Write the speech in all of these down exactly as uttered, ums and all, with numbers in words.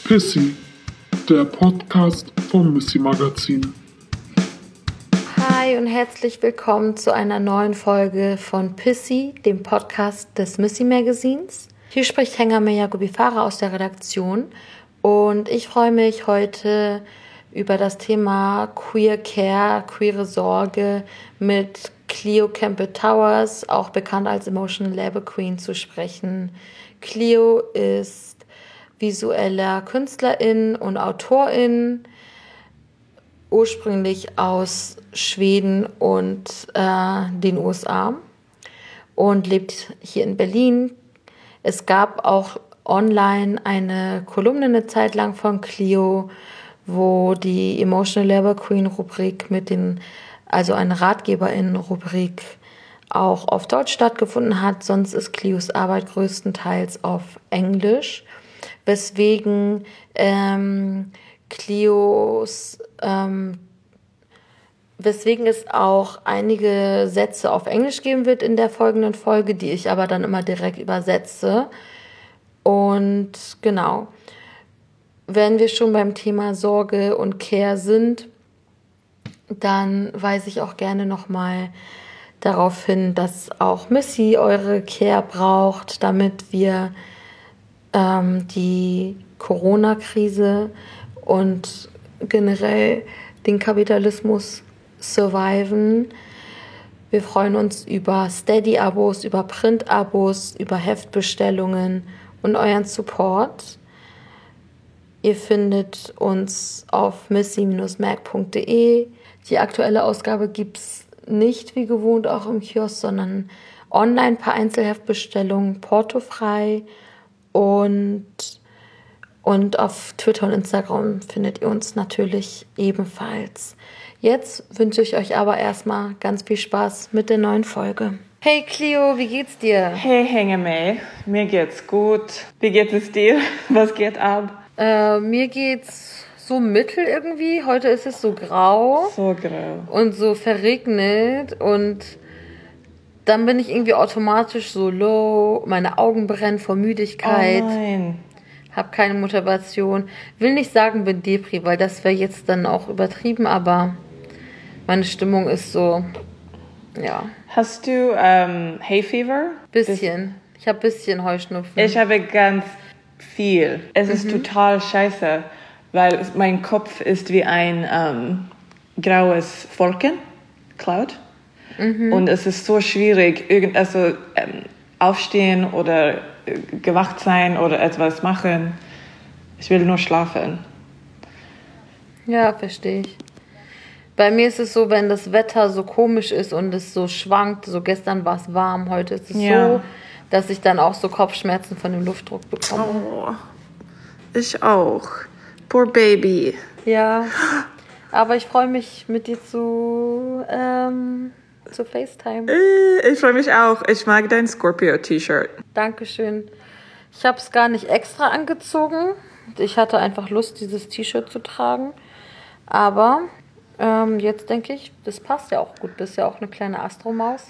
Pissy, der Podcast vom Missy Magazin. Hi und herzlich willkommen zu einer neuen Folge von Pissy, dem Podcast des Missy Magazins. Hier spricht Hengame Gubifara aus der Redaktion und ich freue mich heute über das Thema Queer Care, queere Sorge mit Cleo Campbell-Towers, auch bekannt als Emotional Labor Queen, zu sprechen. Cleo ist visueller Künstlerin und Autorin, ursprünglich aus Schweden und äh, den U S A und lebt hier in Berlin. Es gab auch online eine Kolumne eine Zeit lang von Cleo, wo die Emotional Labor Queen Rubrik mit den, also eine RatgeberInnen-Rubrik auch auf Deutsch stattgefunden hat. Sonst ist Cleos Arbeit größtenteils auf Englisch, weswegen ähm, Cleos, ähm, weswegen es auch einige Sätze auf Englisch geben wird in der folgenden Folge, die ich aber dann immer direkt übersetze. Und genau, wenn wir schon beim Thema Sorge und Care sind, dann weise ich auch gerne nochmal darauf hin, dass auch Missy eure Care braucht, damit wir ähm, die Corona-Krise und generell den Kapitalismus surviven. Wir freuen uns über Steady-Abos, über Print-Abos, über Heftbestellungen und euren Support. Ihr findet uns auf missy dash mag punkt de. Die aktuelle Ausgabe gibt es nicht wie gewohnt auch im Kiosk, sondern online per Einzelheftbestellung, portofrei. Und, und auf Twitter und Instagram findet ihr uns natürlich ebenfalls. Jetzt wünsche ich euch aber erstmal ganz viel Spaß mit der neuen Folge. Hey Cleo, wie geht's dir? Hey Hengame, mir geht's gut. Wie geht es dir? Was geht ab? Äh, mir geht's so mittel irgendwie. Heute ist es so grau. So grau. Und so verregnet. Und dann bin ich irgendwie automatisch so low. Meine Augen brennen vor Müdigkeit. Oh nein. Hab keine Motivation. Will nicht sagen, bin Depri, weil das wäre jetzt dann auch übertrieben. Aber meine Stimmung ist so, ja. Hast du ähm, Hay Fever? Bisschen. Ich habe bisschen Heuschnupfen. Ich habe ganz viel. Es ist Mhm. total scheiße, weil mein Kopf ist wie ein ähm, graues Wolken, Cloud. Mhm. Und es ist so schwierig, irgend, also, ähm, aufstehen oder äh, gewacht sein oder etwas machen. Ich will nur schlafen. Ja, verstehe ich. Bei mir ist es so, wenn das Wetter so komisch ist und es so schwankt, so gestern war es warm, heute ist es Ja. so, dass ich dann auch so Kopfschmerzen von dem Luftdruck bekomme. Oh, ich auch. Poor Baby. Ja, aber ich freue mich, mit dir zu, ähm, zu FaceTime. Ich freue mich auch. Ich mag dein Scorpio-T-Shirt. Dankeschön. Ich habe es gar nicht extra angezogen. Ich hatte einfach Lust, dieses T-Shirt zu tragen. Aber ähm, jetzt denke ich, das passt ja auch gut. Du bist ja auch eine kleine Astromaus.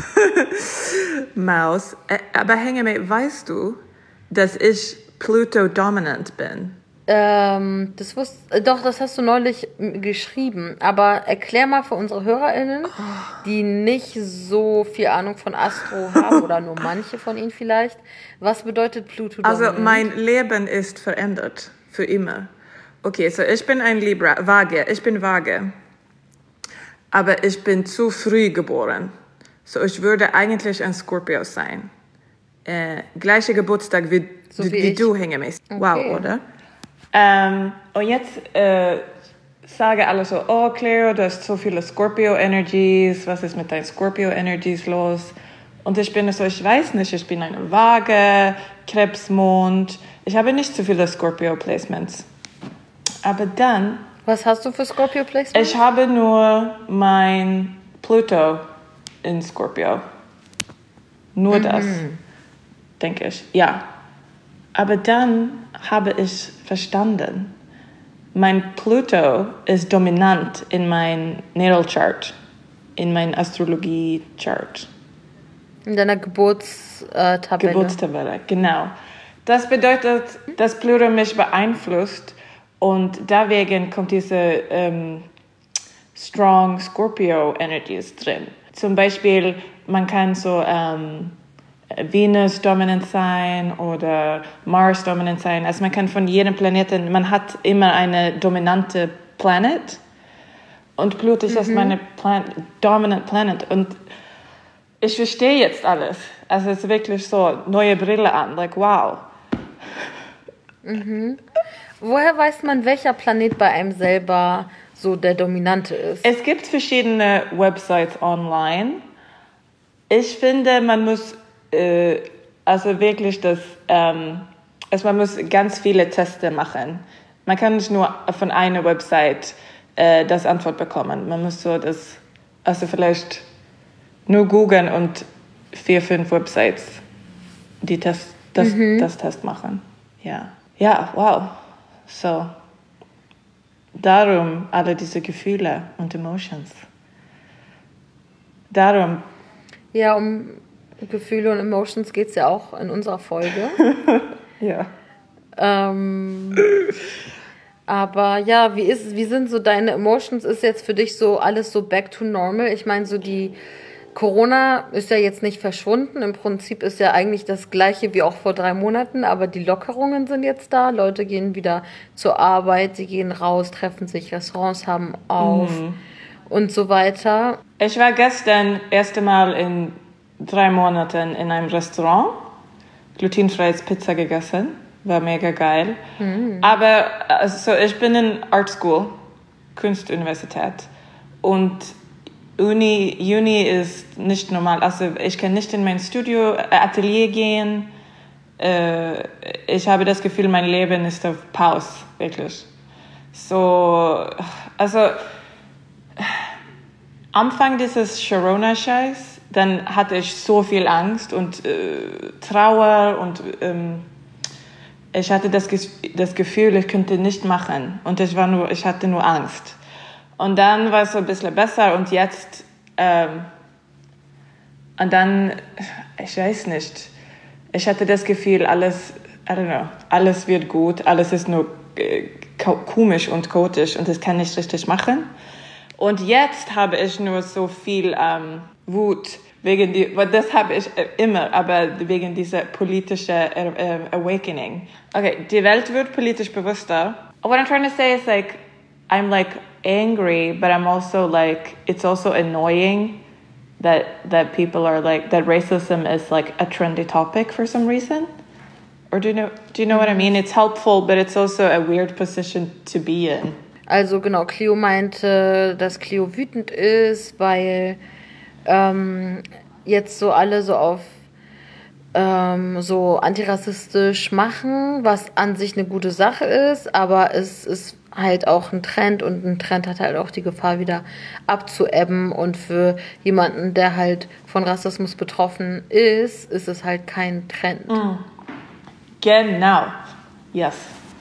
Maus. Äh, Aber Hengame, weißt du, dass ich Pluto-dominant bin? Ähm, das wusste, äh, doch, das hast du neulich m, geschrieben. Aber erklär mal für unsere HörerInnen, die nicht so viel Ahnung von Astro haben, oder nur manche von ihnen vielleicht, was bedeutet Pluto Also dominant? mein Leben ist verändert. Für immer. Okay, so ich bin ein Libra, Waage. Ich bin Waage. Aber ich bin zu früh geboren. So ich würde eigentlich ein Scorpio sein. Äh, gleicher Geburtstag wie, So wie, wie wie ich. du, Hengame. Wow, Okay. oder? Ähm, und jetzt äh, sagen alle so, oh Cleo, du hast so viele Scorpio-Energies, was ist mit deinen Scorpio-Energies los? Und ich bin so, ich weiß nicht, ich bin eine Waage, Krebsmond, ich habe nicht so viele Scorpio-Placements. Aber dann, Was hast du für Scorpio Placement? ich habe nur mein Pluto in Scorpio. Nur das, denke ich, ja. Aber dann habe ich verstanden, mein Pluto ist dominant in mein Natal Chart, in mein Astrologie Chart. In deiner Geburtstabelle. Geburtstabelle, genau. Das bedeutet, dass Pluto mich beeinflusst und deswegen kommt diese ähm, strong Scorpio Energies drin. Zum Beispiel, man kann so ähm, Venus dominant sein oder Mars dominant sein. Also man kann von jedem Planeten, man hat immer eine dominante Planet und Pluto ist mhm. meine Plan- dominant Planet und ich verstehe jetzt alles. Also es ist wirklich so, neue Brille an, like wow. Mhm. Woher weiß man, welcher Planet bei einem selber so der dominante ist? Es gibt verschiedene Websites online. Ich finde, man muss äh, also wirklich das, ähm, also man muss ganz viele Tests machen. Man kann nicht nur von einer Website äh, das Antwort bekommen. Man muss so das, also vielleicht nur googeln und vier, fünf Websites, die Test, das, mhm. das Test machen. Ja, ja, wow. So, darum alle diese Gefühle und Emotions. Darum. Ja, um Gefühle und Emotions geht es ja auch in unserer Folge. Ja. Ähm, aber ja, wie ist, wie sind so deine Emotions? Ist jetzt für dich so alles so back to normal? Ich meine, so die Corona ist ja jetzt nicht verschwunden. Im Prinzip ist ja eigentlich das Gleiche wie auch vor drei Monaten, aber die Lockerungen sind jetzt da. Leute gehen wieder zur Arbeit, sie gehen raus, treffen sich, Restaurants haben auf mhm. und so weiter. Ich war gestern das erste Mal in drei Monaten in einem Restaurant, glutenfreies Pizza gegessen, war mega geil. Mhm. Aber also, ich bin in Art School, Kunstuniversität und Uni, Uni ist nicht normal. Also ich kann nicht in mein Studio, Atelier gehen. Äh, ich habe das Gefühl, mein Leben ist auf Pause, wirklich. So, also Anfang dieses Corona-Scheiß, dann hatte ich so viel Angst und äh, Trauer und ähm, ich hatte das, das Gefühl, ich könnte nicht machen und ich war nur, ich hatte nur Angst. Und dann war es so ein bisschen besser und jetzt, ähm, und dann, ich weiß nicht, ich hatte das Gefühl, alles, I don't know, alles wird gut, alles ist nur äh, komisch und chaotisch und das kann ich richtig machen. Und jetzt habe ich nur so viel ähm, Wut, wegen die, das habe ich immer, aber wegen dieser politischen äh, Awakening. Okay, die Welt wird politisch bewusster. What I'm trying to say is like, I'm like angry, but I'm also like, it's also annoying that that people are like, that racism is like a trendy topic for some reason. Or do you know, do you know what I mean? It's helpful, but it's also a weird position to be in. Also genau, Cleo meinte, dass Cleo wütend ist, weil ähm, jetzt so alle so auf ähm, so antirassistisch machen, was an sich eine gute Sache ist, aber es ist halt auch ein Trend und ein Trend hat halt auch die Gefahr, wieder abzuebben und für jemanden, der halt von Rassismus betroffen ist, ist es halt kein Trend. Mm. Genau. Yes.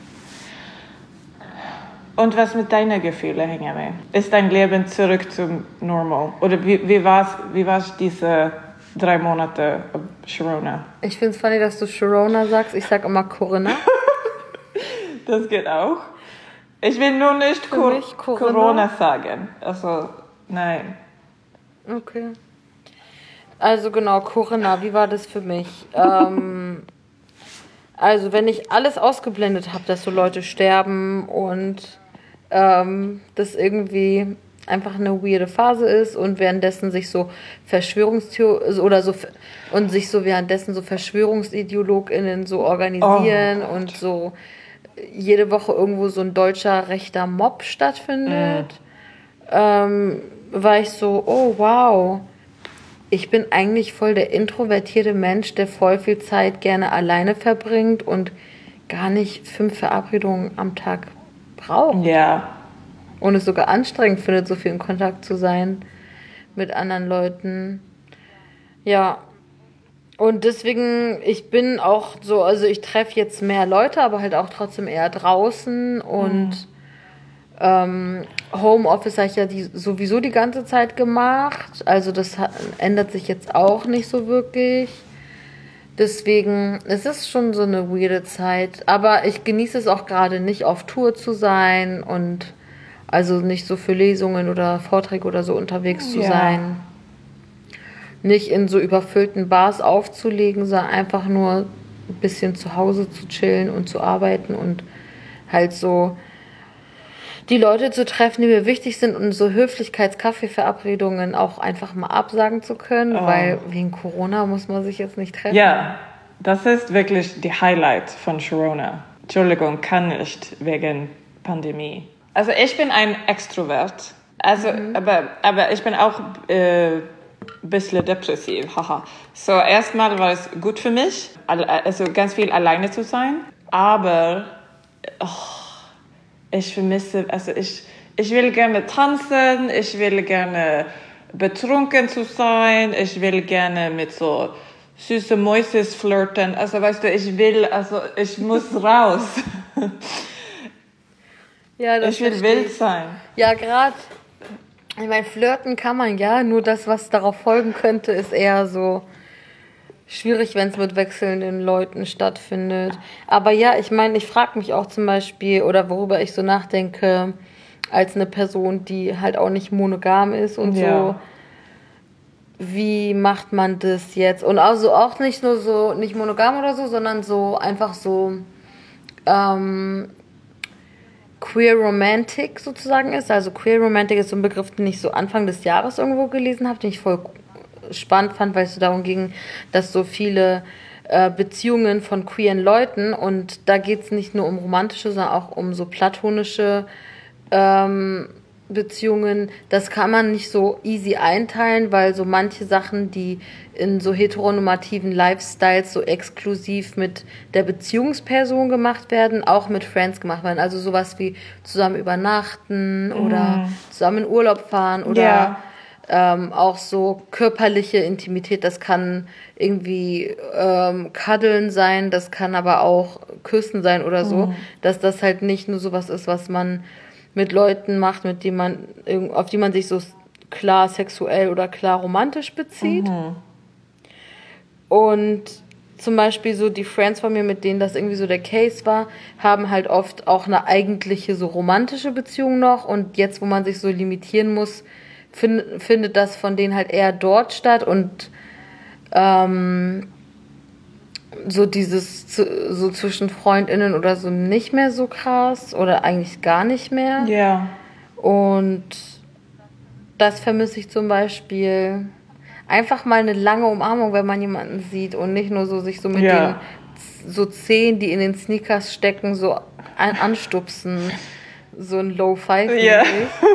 Und was mit deinen Gefühlen, Hengame? Ist dein Leben zurück zum Normal? Oder wie, wie war es wie war's diese drei Monate Corona? Ich finde es funny, dass du Corona sagst. Ich sag immer Corinna. Das geht auch. Ich will nur nicht Cor- Corona sagen. Also, nein. Okay. Also genau, Corinna, wie war das für mich? ähm, also wenn ich alles ausgeblendet habe, dass so Leute sterben und ähm, das irgendwie einfach eine weirde Phase ist und währenddessen sich so Verschwörungstheorien oder so und sich so währenddessen so VerschwörungsideologInnen so organisieren oh und so jede Woche irgendwo so ein deutscher rechter Mob stattfindet, mm. ähm, war ich so, oh wow, ich bin eigentlich voll der introvertierte Mensch, der voll viel Zeit gerne alleine verbringt und gar nicht fünf Verabredungen am Tag braucht. Ja. Und es sogar anstrengend findet, so viel in Kontakt zu sein mit anderen Leuten. Ja. Und deswegen, ich bin auch so, also ich treffe jetzt mehr Leute, aber halt auch trotzdem eher draußen und mhm. ähm, Homeoffice habe ich ja die, sowieso die ganze Zeit gemacht. Also das hat, ändert sich jetzt auch nicht so wirklich. Deswegen, es ist schon so eine weirde Zeit. Aber ich genieße es auch gerade nicht, auf Tour zu sein und also nicht so für Lesungen oder Vorträge oder so unterwegs zu Ja. sein. Nicht in so überfüllten Bars aufzulegen, sondern einfach nur ein bisschen zu Hause zu chillen und zu arbeiten und halt so die Leute zu treffen, die mir wichtig sind und so Höflichkeits-Kaffee-Verabredungen auch einfach mal absagen zu können, Oh. weil wegen Corona muss man sich jetzt nicht treffen. Ja, das ist wirklich die Highlight von Sharona. Entschuldigung, kann nicht wegen Pandemie. Also ich bin ein Extrovert. Also, mhm. aber, aber ich bin auch äh, ein bisschen depressiv. Haha. So, erstmal war es gut für mich, also ganz viel alleine zu sein. Aber oh, ich vermisse, also ich, ich will gerne tanzen, ich will gerne betrunken zu sein, ich will gerne mit so süße Mäuses flirten. Also weißt du, ich will, also ich muss raus. Ja, das ich will verstehe wild ich. sein. Ja, gerade, ich meine, flirten kann man ja, nur das, was darauf folgen könnte, ist eher so schwierig, wenn es mit wechselnden Leuten stattfindet. Aber ja, ich meine, ich frage mich auch zum Beispiel, oder worüber ich so nachdenke, als eine Person, die halt auch nicht monogam ist und Ja. so, wie macht man das jetzt? Und also auch nicht nur so, nicht monogam oder so, sondern so einfach so ähm, Queer Romantic sozusagen ist. Also Queer Romantic ist so ein Begriff, den ich so Anfang des Jahres irgendwo gelesen habe, den ich voll spannend fand, weil es so darum ging, dass so viele äh, Beziehungen von queeren Leuten, und da geht es nicht nur um romantische, sondern auch um so platonische ähm, Beziehungen, das kann man nicht so easy einteilen, weil so manche Sachen, die in so heteronormativen Lifestyles so exklusiv mit der Beziehungsperson gemacht werden, auch mit Friends gemacht werden. Also sowas wie zusammen übernachten Mhm. oder zusammen in Urlaub fahren oder Ja. ähm, auch so körperliche Intimität. Das kann irgendwie ähm, Kaddeln sein, das kann aber auch Küssen sein oder so. Mhm. Dass das halt nicht nur sowas ist, was man mit Leuten macht, mit denen man, irg- auf die man sich so klar sexuell oder klar romantisch bezieht. Mhm. Und zum Beispiel so die Friends von mir, mit denen das irgendwie so der Case war, haben halt oft auch eine eigentliche so romantische Beziehung noch. Und jetzt, wo man sich so limitieren muss, find, findet das von denen halt eher dort statt. Und ähm, so dieses zu- so zwischen FreundInnen oder so nicht mehr so krass oder eigentlich gar nicht mehr. Ja. Und das vermisse ich zum Beispiel. Einfach mal eine lange Umarmung, wenn man jemanden sieht und nicht nur so sich so mit Ja. den Z- so Zehen, die in den Sneakers stecken, so an, anstupsen. So ein Low Five. Ja.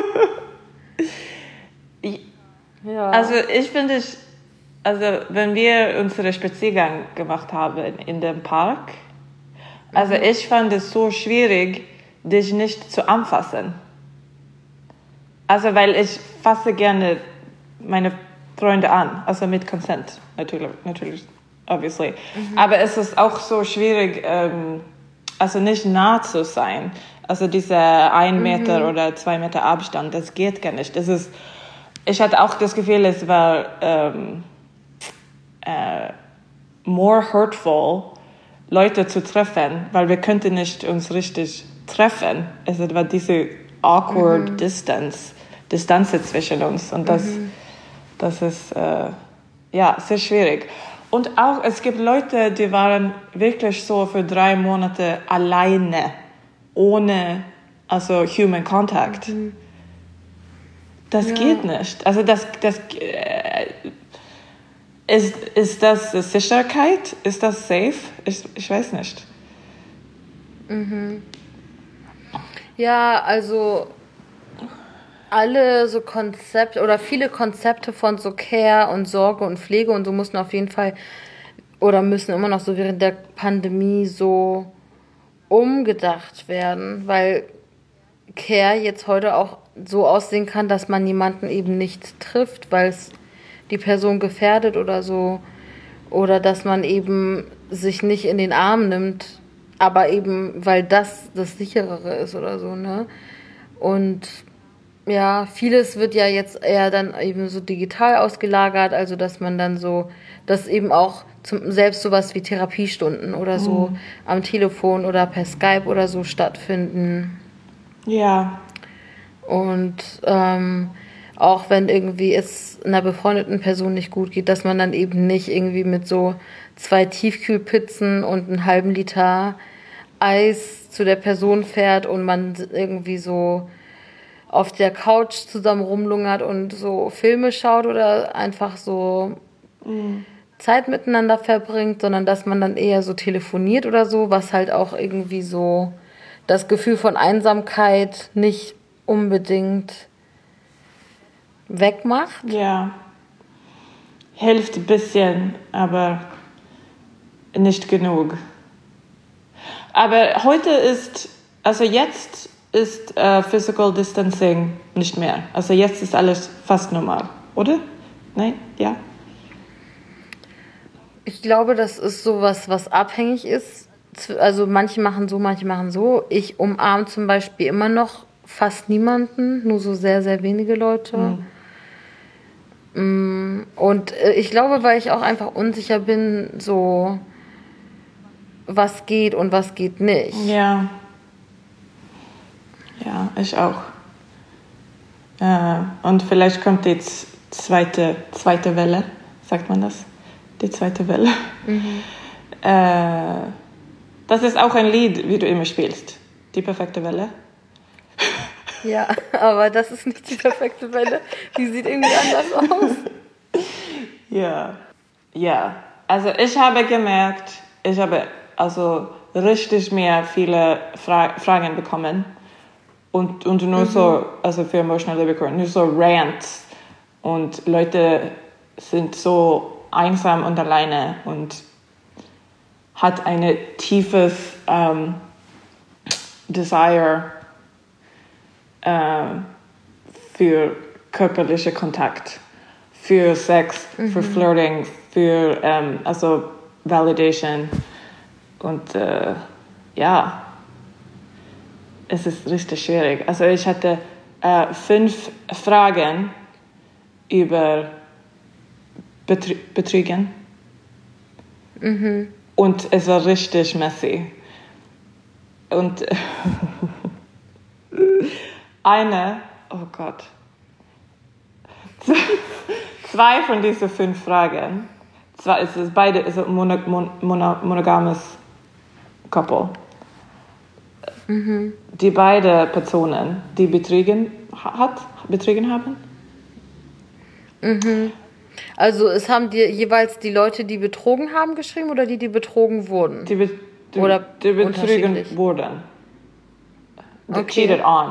Ja. Also ich finde, ich, also wenn wir unseren Spaziergang gemacht haben in dem Park, also ich fand es so schwierig, dich nicht zu anfassen. Also weil ich fasse gerne meine Freunde an, also mit Consent, natürlich, natürlich, obviously. Aber es ist auch so schwierig, ähm, also nicht nah zu sein. Also dieser ein Meter oder zwei Meter Abstand, das geht gar nicht. Das ist, ich hatte auch das Gefühl, es war ähm, äh, more hurtful, Leute zu treffen, weil wir könnten nicht uns richtig treffen. Es war diese awkward Mhm. distance, Distanz zwischen uns, und das, das ist äh, ja sehr schwierig. Und auch es gibt Leute, die waren wirklich so für drei Monate alleine, ohne also human contact. Das Ja. geht nicht. Also das, das äh, ist, ist das Sicherheit? Ist das safe? Ich, ich weiß nicht. Ja, also alle so Konzepte oder viele Konzepte von so Care und Sorge und Pflege und so mussten auf jeden Fall oder müssen immer noch so während der Pandemie so umgedacht werden, weil Care jetzt heute auch so aussehen kann, dass man jemanden eben nicht trifft, weil es die Person gefährdet oder so, oder dass man eben sich nicht in den Arm nimmt, aber eben weil das das sicherere ist oder so, ne? Und Ja, vieles wird ja jetzt eher dann eben so digital ausgelagert, also dass man dann so, dass eben auch zum, selbst sowas wie Therapiestunden oder so Mhm. am Telefon oder per Skype oder so stattfinden. Ja. Und ähm, auch wenn irgendwie es einer befreundeten Person nicht gut geht, dass man dann eben nicht irgendwie mit so zwei Tiefkühlpizzen und einen halben Liter Eis zu der Person fährt und man irgendwie so auf der Couch zusammen rumlungert und so Filme schaut oder einfach so Mhm. Zeit miteinander verbringt, sondern dass man dann eher so telefoniert oder so, was halt auch irgendwie so das Gefühl von Einsamkeit nicht unbedingt wegmacht. Ja. Hilft ein bisschen, aber nicht genug. Aber heute ist, also jetzt ist äh, Physical Distancing nicht mehr. Also jetzt ist alles fast normal, oder? Nein? Ja? Ich glaube, das ist sowas, was abhängig ist. Z- Also manche machen so, manche machen so. Ich umarme zum Beispiel immer noch fast niemanden, nur so sehr, sehr wenige Leute. Mm, Und äh, ich glaube, weil ich auch einfach unsicher bin, so was geht und was geht nicht. Ja. Ja, ich auch. Äh, und vielleicht kommt die z- zweite, zweite Welle, sagt man das? Die zweite Welle. Äh, das ist auch ein Lied, wie du immer spielst. Die perfekte Welle. Ja, aber das ist nicht die perfekte Welle. Die sieht irgendwie anders aus. Ja. Ja. Also ich habe gemerkt, ich habe also richtig mehr viele Fra- Fragen bekommen. Und, und nur so, also für Emotional Labor, nur so Rants. Und Leute sind so einsam und alleine und hat eine tiefes ähm, Desire ähm, für körperliche Kontakt, für Sex, für Flirting, für ähm, also Validation. Und äh, ja, es ist richtig schwierig. Also ich hatte äh, fünf Fragen über Betrü- Betrügen. Und es war richtig messy. Und eine, oh Gott, zwei von diesen fünf Fragen, zwar ist es beide ist ein mono, mon, mono, monogames Couple. Die beide Personen, die betrügen hat, betrügen haben. Also es haben dir jeweils die Leute, die betrogen haben, geschrieben oder die, die betrogen wurden? Die, be, die, Oder die betrügen unterschiedlich? wurden. Die Okay. cheated on.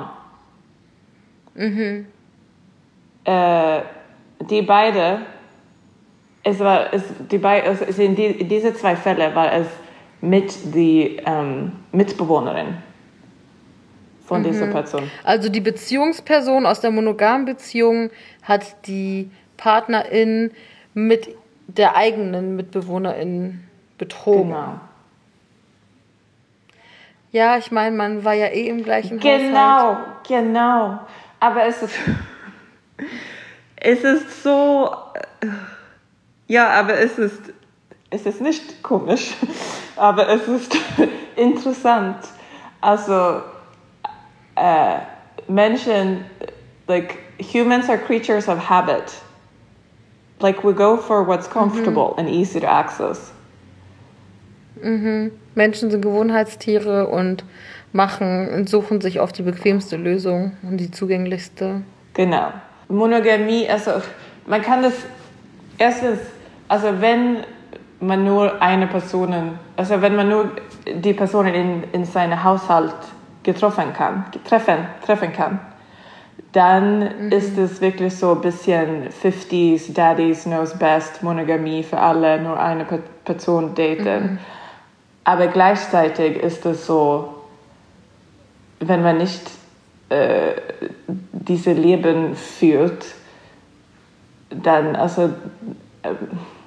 Äh, die beide, es war, es, die beide, also in, die, in diese zwei Fälle war es mit die ähm, Mitbewohnerin von dieser Person. Also die Beziehungsperson aus der monogamen Beziehung hat die Partnerin mit der eigenen Mitbewohnerin betrogen. Genau. Ja, ich meine, man war ja eh im gleichen Haushalt. Genau, genau. Aber es ist, es ist so, äh, ja, aber es ist, es ist nicht komisch, aber es ist interessant. Also, äh, Menschen, like, humans are creatures of habit. Like, we go for what's comfortable and easy to access. Menschen sind Gewohnheitstiere und machen und suchen sich oft die bequemste Lösung und die zugänglichste. Genau. Monogamie, also man kann das erstens, also wenn man nur eine Person, also wenn man nur die Personen in, in seinem Haushalt getroffen kann, treffen, treffen kann, dann ist es wirklich so ein bisschen fifties, Daddies knows best, Monogamie für alle, nur eine Pe- Person daten. Aber gleichzeitig ist es so, wenn man nicht äh, diese Leben führt, dann, also, ähm,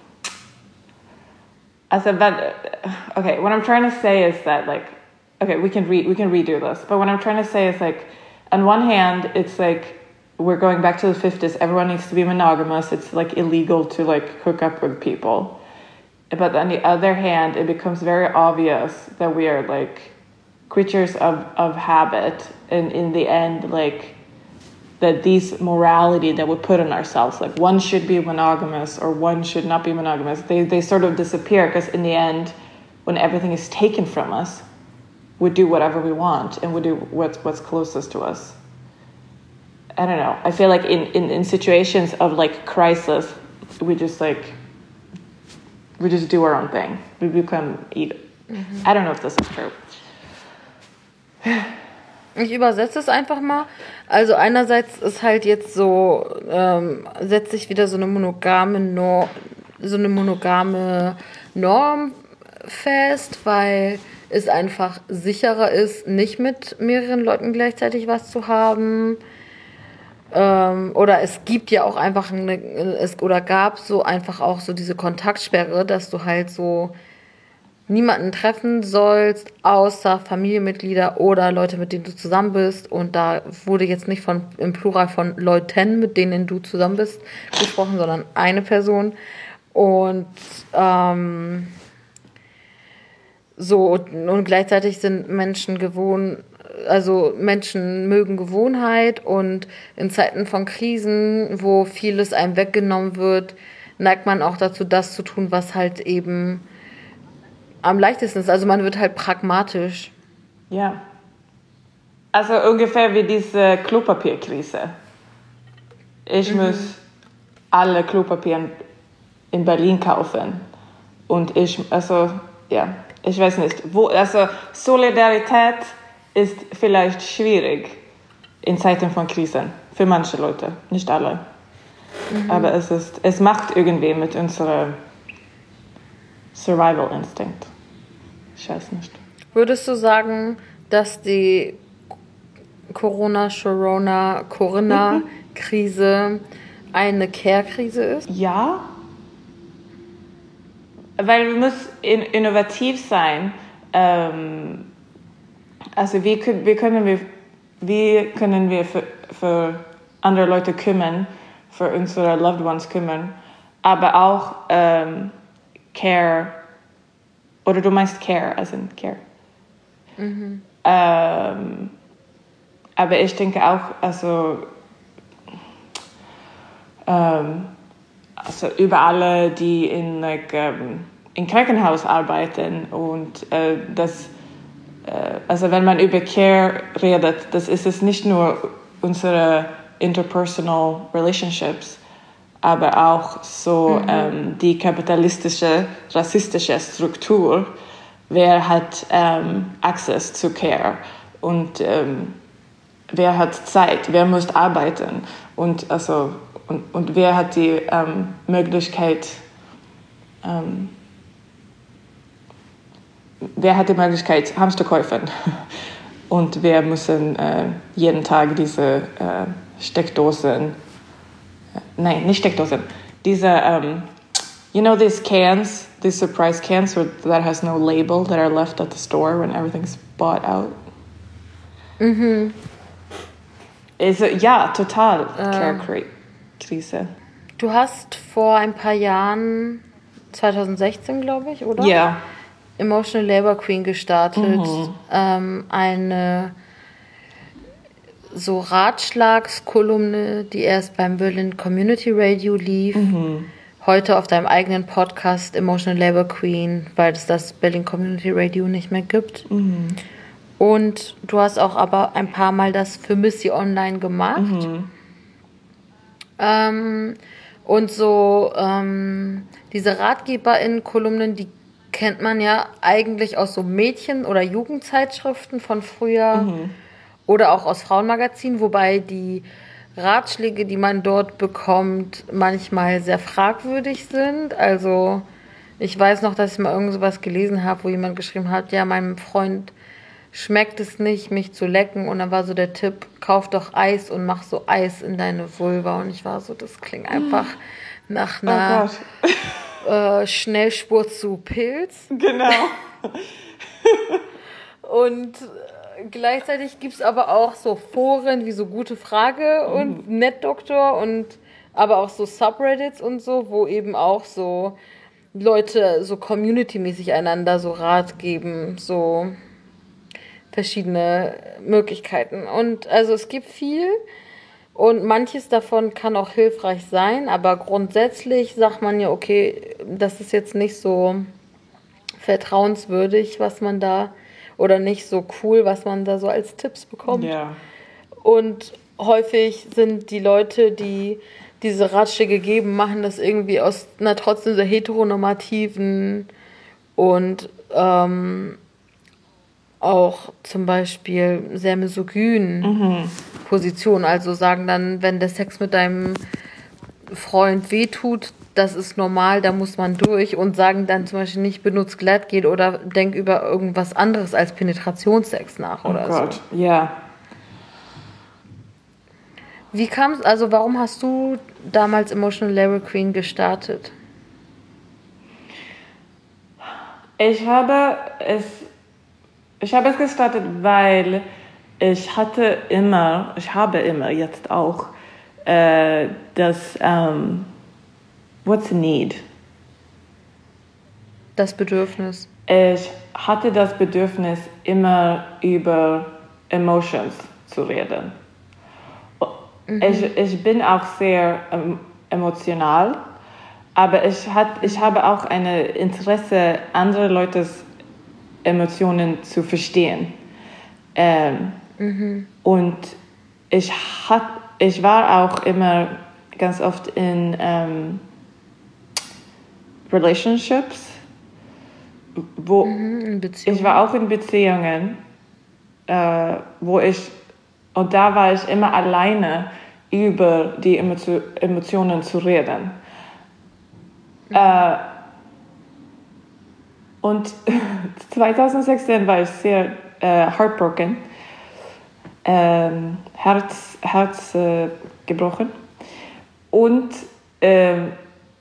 also, wenn, okay, what I'm trying to say is that, like, okay, we can re- we can redo this, but what I'm trying to say is, like, on one hand, it's like we're going back to the fifties. Everyone needs to be monogamous. It's like illegal to like hook up with people. But on the other hand, it becomes very obvious that we are like creatures of, of habit. And in the end, like that these morality that we put on ourselves, like one should be monogamous or one should not be monogamous, they, they sort of disappear because in the end, when everything is taken from us, we do whatever we want and we do what's, what's closest to us. I don't know. I feel like in, in, in situations of like crisis, we just like, we just do our own thing. We become ego. Mhm. I don't know if this is true. Ich übersetze es einfach mal. Also einerseits ist halt jetzt so, ähm, setzt sich wieder so eine monogame Norm, so eine monogame Norm fest, weil es einfach sicherer ist, nicht mit mehreren Leuten gleichzeitig was zu haben. Ähm, oder es gibt ja auch einfach eine, es oder gab so einfach auch so diese Kontaktsperre, dass du halt so niemanden treffen sollst, außer Familienmitglieder oder Leute, mit denen du zusammen bist. Und da wurde jetzt nicht von im Plural von Leuten, mit denen du zusammen bist, gesprochen, sondern eine Person. Und ähm, so und gleichzeitig sind Menschen gewohnt, also Menschen mögen Gewohnheit und in Zeiten von Krisen, wo vieles einem weggenommen wird, neigt man auch dazu, das zu tun, was halt eben am leichtesten ist. Also man wird halt pragmatisch. Ja. Also ungefähr wie diese Klopapierkrise. Ich mhm. muss alle Klopapier in Berlin kaufen. Und ich, also, ja, ich weiß nicht. Wo, also Solidarität ist vielleicht schwierig in Zeiten von Krisen. Für manche Leute, nicht alle. Mhm. Aber es ist, es macht irgendwie mit unserem Survival Instinct. Ich weiß nicht. Würdest du sagen, dass die Corona-Sharona, Corinna-Krise eine Care-Krise ist? Ja. Weil wir müssen in, innovativ sein. Ähm, also wie, wie können wir, wie können wir für, für andere Leute kümmern, für unsere Loved Ones kümmern, aber auch ähm, Care, oder du meinst Care, also Care. Mhm. Ähm, aber ich denke auch, also, ähm, also über alle, die in, like, ähm, im Krankenhaus arbeiten und äh, das, äh, also wenn man über Care redet, das ist es nicht nur unsere interpersonal relationships, aber auch so mhm. ähm, die kapitalistische, rassistische Struktur, wer hat ähm, Access zu Care und ähm, wer hat Zeit, wer muss arbeiten und, also, und, und wer hat die ähm, Möglichkeit, ähm, wer hat die Möglichkeit, Hamster kaufen und wer müssen äh, jeden Tag diese äh, Steckdosen, nein, nicht Steckdosen, diese, um, you know these cans, these surprise cans that has no label that are left at the store when everything's bought out? Mhm. Ist, ja, total Care-Krise. Du hast vor ein paar Jahren, zwanzig sechzehn glaube ich, oder? Ja. Yeah. Emotional Labor Queen gestartet, mhm. ähm, eine so Ratschlagskolumne, die erst beim Berlin Community Radio lief, mhm. heute auf deinem eigenen Podcast Emotional Labor Queen, weil es das Berlin Community Radio nicht mehr gibt. Mhm. Und du hast auch aber ein paar Mal das für Missy Online gemacht. Mhm. Ähm, und so ähm, diese RatgeberInnen-Kolumnen, die kennt man ja eigentlich aus so Mädchen- oder Jugendzeitschriften von früher. Mhm. Oder auch aus Frauenmagazinen, wobei die Ratschläge, die man dort bekommt, manchmal sehr fragwürdig sind. Also ich weiß noch, dass ich mal irgend sowas gelesen habe, wo jemand geschrieben hat, ja, meinem Freund schmeckt es nicht, mich zu lecken. Und dann war so der Tipp, kauf doch Eis und mach so Eis in deine Vulva. Und ich war so, das klingt einfach nach einer oh äh, Schnellspur zu Pilz. Genau. Und gleichzeitig gibt es aber auch so Foren wie so Gute Frage und mhm. NetDoktor und aber auch so Subreddits und so, wo eben auch so Leute so community-mäßig einander so Rat geben, so verschiedene Möglichkeiten. Und also es gibt viel und manches davon kann auch hilfreich sein, aber grundsätzlich sagt man ja, okay, das ist jetzt nicht so vertrauenswürdig, was man da, oder nicht so cool, was man da so als Tipps bekommt. Ja. Und häufig sind die Leute, die diese Ratschläge geben, machen das irgendwie aus einer trotzdem sehr heteronormativen und ähm, auch zum Beispiel sehr misogynen mhm. Position. Also sagen dann, wenn der Sex mit deinem Freund wehtut, das ist normal, da muss man durch, und sagen dann zum Beispiel nicht, benutzt Gleitgel oder denk über irgendwas anderes als Penetrationssex nach oder oh Gott, so. ja. Wie kam es, also warum hast du damals Emotional Labor Queen gestartet? Ich habe es, ich habe es gestartet, weil ich hatte immer, ich habe immer jetzt auch äh, das, um, what's a need? Das Bedürfnis. Ich hatte das Bedürfnis, immer über Emotions zu reden. Mhm. Ich, ich bin auch sehr ähm, emotional, aber ich, hat, ich habe auch ein Interesse, andere Leutes Emotionen zu verstehen. Ähm, mhm. Und ich, hat, ich war auch immer ganz oft in ähm, Relationships, wo mhm, ich war auch in Beziehungen, äh, wo ich, und da war ich immer alleine, über die Emotio- Emotionen zu reden. Mhm. Äh, und zwanzig sechzehn war ich sehr äh, heartbroken, ähm, Herz, Herz äh, gebrochen. Und ähm,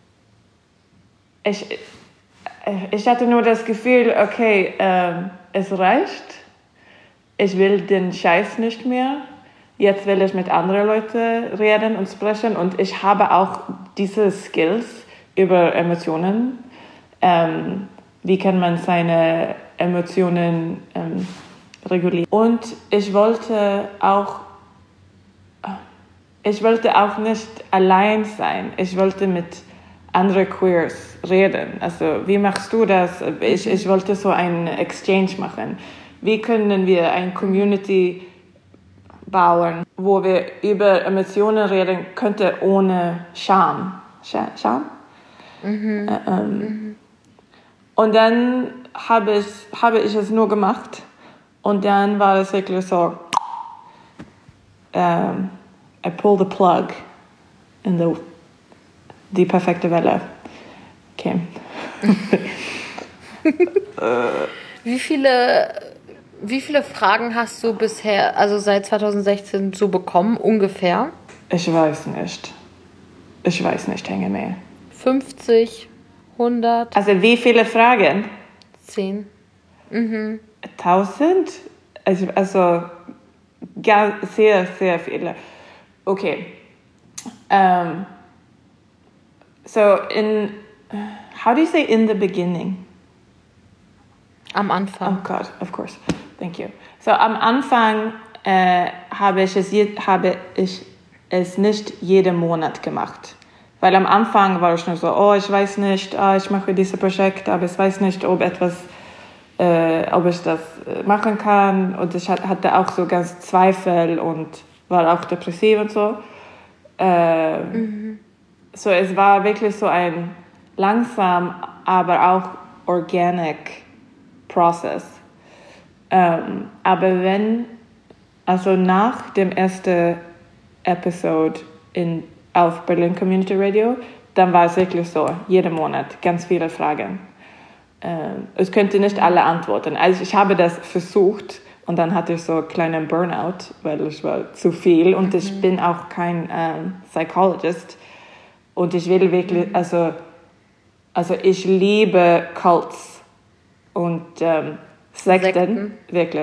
ich, ich hatte nur das Gefühl, okay, ähm, es reicht. Ich will den Scheiß nicht mehr. Jetzt will ich mit anderen Leuten reden und sprechen. Und ich habe auch diese Skills über Emotionen. Ähm, wie kann man seine Emotionen ähm, regulieren? Und ich wollte auch, ich wollte auch nicht allein sein. Ich wollte mit anderen Queers reden. Also, wie machst du das? Ich, ich wollte so einen Exchange machen. Wie können wir eine Community bauen, wo wir über Emotionen reden könnten ohne Scham? Scham? Mhm. Äh, ähm. mhm. Und dann habe ich, habe ich es nur gemacht. Und dann war es wirklich so, um, I pulled the plug in the, die perfekte Welle. Okay. Wie viele... Wie viele Fragen hast du bisher, also seit zwanzig sechzehn, so bekommen, ungefähr? Ich weiß nicht. Ich weiß nicht, hänge mehr. fünfzig, hundert? Also wie viele Fragen? zehn. Mhm. tausend? Also, also sehr, sehr viele. Okay. Um, so in, how do you say in the beginning? Am Anfang. Oh Gott, of course. Thank you. So am Anfang äh, habe, ich es je, habe ich es nicht jeden Monat gemacht. Weil am Anfang war ich nur so, oh, ich weiß nicht, oh, ich mache dieses Projekt, aber ich weiß nicht, ob etwas, äh, ob ich das machen kann. Und ich hatte auch so ganz Zweifel und war auch depressiv und so. Äh, mhm. So es war wirklich so ein langsam, aber auch organic Process. Um, aber wenn, also nach dem ersten Episode in, auf Berlin Community Radio, dann war es wirklich so, jeden Monat, ganz viele Fragen. Um, ich könnte nicht alle antworten. Also ich habe das versucht und dann hatte ich so einen kleinen Burnout, weil es war zu viel und mhm. ich bin auch kein um, Psychologist und ich will wirklich, also, also ich liebe Cults und ähm, Sekten, Sekten, wirklich.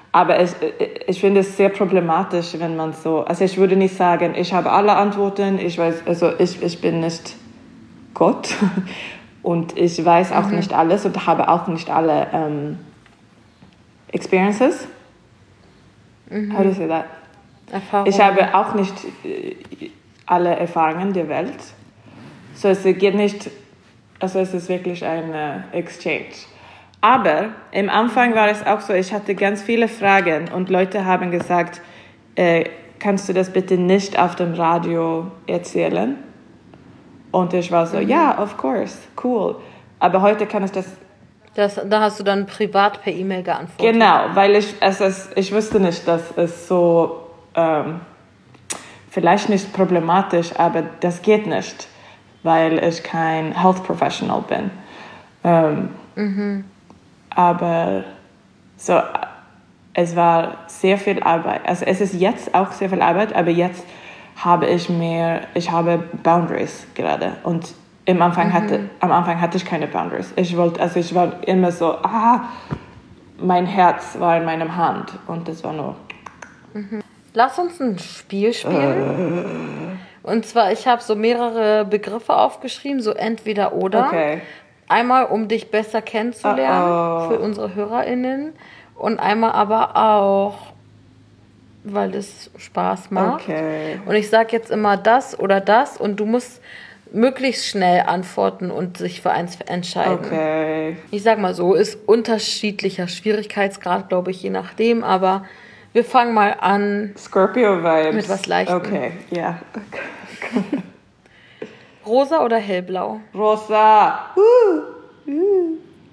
Aber ich, ich finde es sehr problematisch, wenn man so, also ich würde nicht sagen, ich habe alle Antworten, ich weiß, also ich, ich bin nicht Gott und ich weiß auch mhm. nicht alles und habe auch nicht alle um, Experiences. Mhm. How do you say that? Erfahrungen. Ich habe auch nicht äh, alle Erfahrungen der Welt. So es geht nicht, also es ist wirklich ein äh, Exchange. Aber im Anfang war es auch so, ich hatte ganz viele Fragen und Leute haben gesagt, äh, kannst du das bitte nicht auf dem Radio erzählen? Und ich war so, ja, mhm. yeah, of course, cool. Aber heute kann ich das... das da hast du dann privat per E-Mail geantwortet. Genau, weil ich, es ist, ich wusste nicht, dass es so, ähm, vielleicht nicht problematisch, aber das geht nicht, weil ich kein Health Professional bin. Ähm, mhm. Aber so, es war sehr viel Arbeit. Also es ist jetzt auch sehr viel Arbeit, aber jetzt habe ich mehr, ich habe Boundaries gerade. Und im Anfang mhm. hatte, am Anfang hatte ich keine Boundaries. Ich wollte, also ich war immer so, ah, mein Herz war in meiner Hand und das war nur. Mhm. Lass uns ein Spiel spielen. Äh. Und zwar, ich habe so mehrere Begriffe aufgeschrieben, so entweder oder. Okay. Einmal, um dich besser kennenzulernen Uh-oh. für unsere HörerInnen und einmal aber auch, weil es Spaß macht. Okay. Und ich sage jetzt immer das oder das und du musst möglichst schnell antworten und sich für eins entscheiden. Okay. Ich sag mal so, ist unterschiedlicher Schwierigkeitsgrad, glaube ich, je nachdem, aber wir fangen mal an. Scorpio-Vibes. Mit was Leichtem. Okay, ja. Yeah. Okay. Rosa oder hellblau? Rosa. Uh. Uh.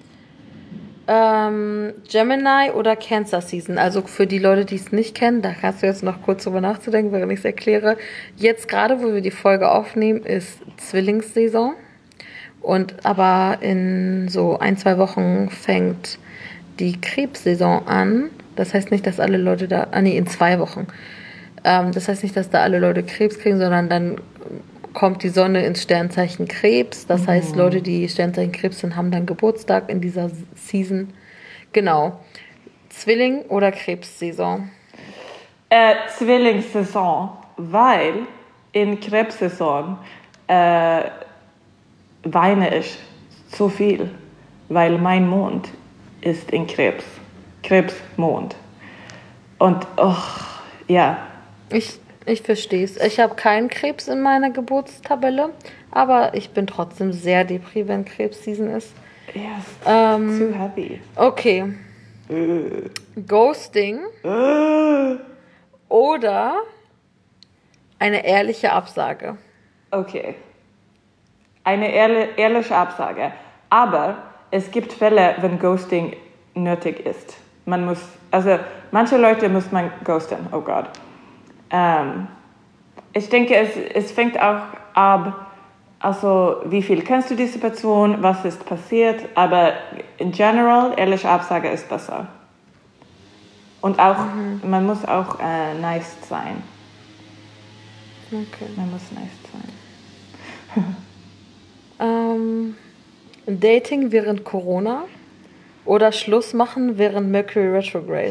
Ähm, Gemini oder Cancer Season? Also für die Leute, die es nicht kennen, da kannst du jetzt noch kurz drüber nachzudenken, während ich es erkläre. Jetzt gerade, wo wir die Folge aufnehmen, ist Zwillingssaison. Und aber in so ein, zwei Wochen fängt die Krebssaison an. Das heißt nicht, dass alle Leute da... Ah nee, in zwei Wochen. Ähm, das heißt nicht, dass da alle Leute Krebs kriegen, sondern dann kommt die Sonne ins Sternzeichen Krebs. Das heißt, mhm. Leute, die Sternzeichen Krebs sind, haben dann Geburtstag in dieser Season. Genau. Zwilling oder Krebssaison? Äh, Zwillingssaison, weil in Krebssaison äh, weine ich zu viel, weil mein Mond ist in Krebs. Krebsmond. Und, oh, ja. Ich... Ich verstehe es. Ich habe keinen Krebs in meiner Geburtstabelle, aber ich bin trotzdem sehr deprimiert, wenn Krebsseason ist. Yes, ähm, too happy. Okay. Uh. Ghosting uh. oder eine ehrliche Absage. Okay. Eine ehrli- ehrliche Absage. Aber es gibt Fälle, wenn Ghosting nötig ist. Man muss, also manche Leute muss man ghosten. Oh Gott. Ähm, ich denke, es, es fängt auch ab, also wie viel kennst du diese Person, was ist passiert, aber in general, ehrliche Absage ist besser. Und auch, mhm. man muss auch äh, nice sein. Okay. Man muss nice sein. ähm, Dating während Corona oder Schluss machen während Mercury Retrograde?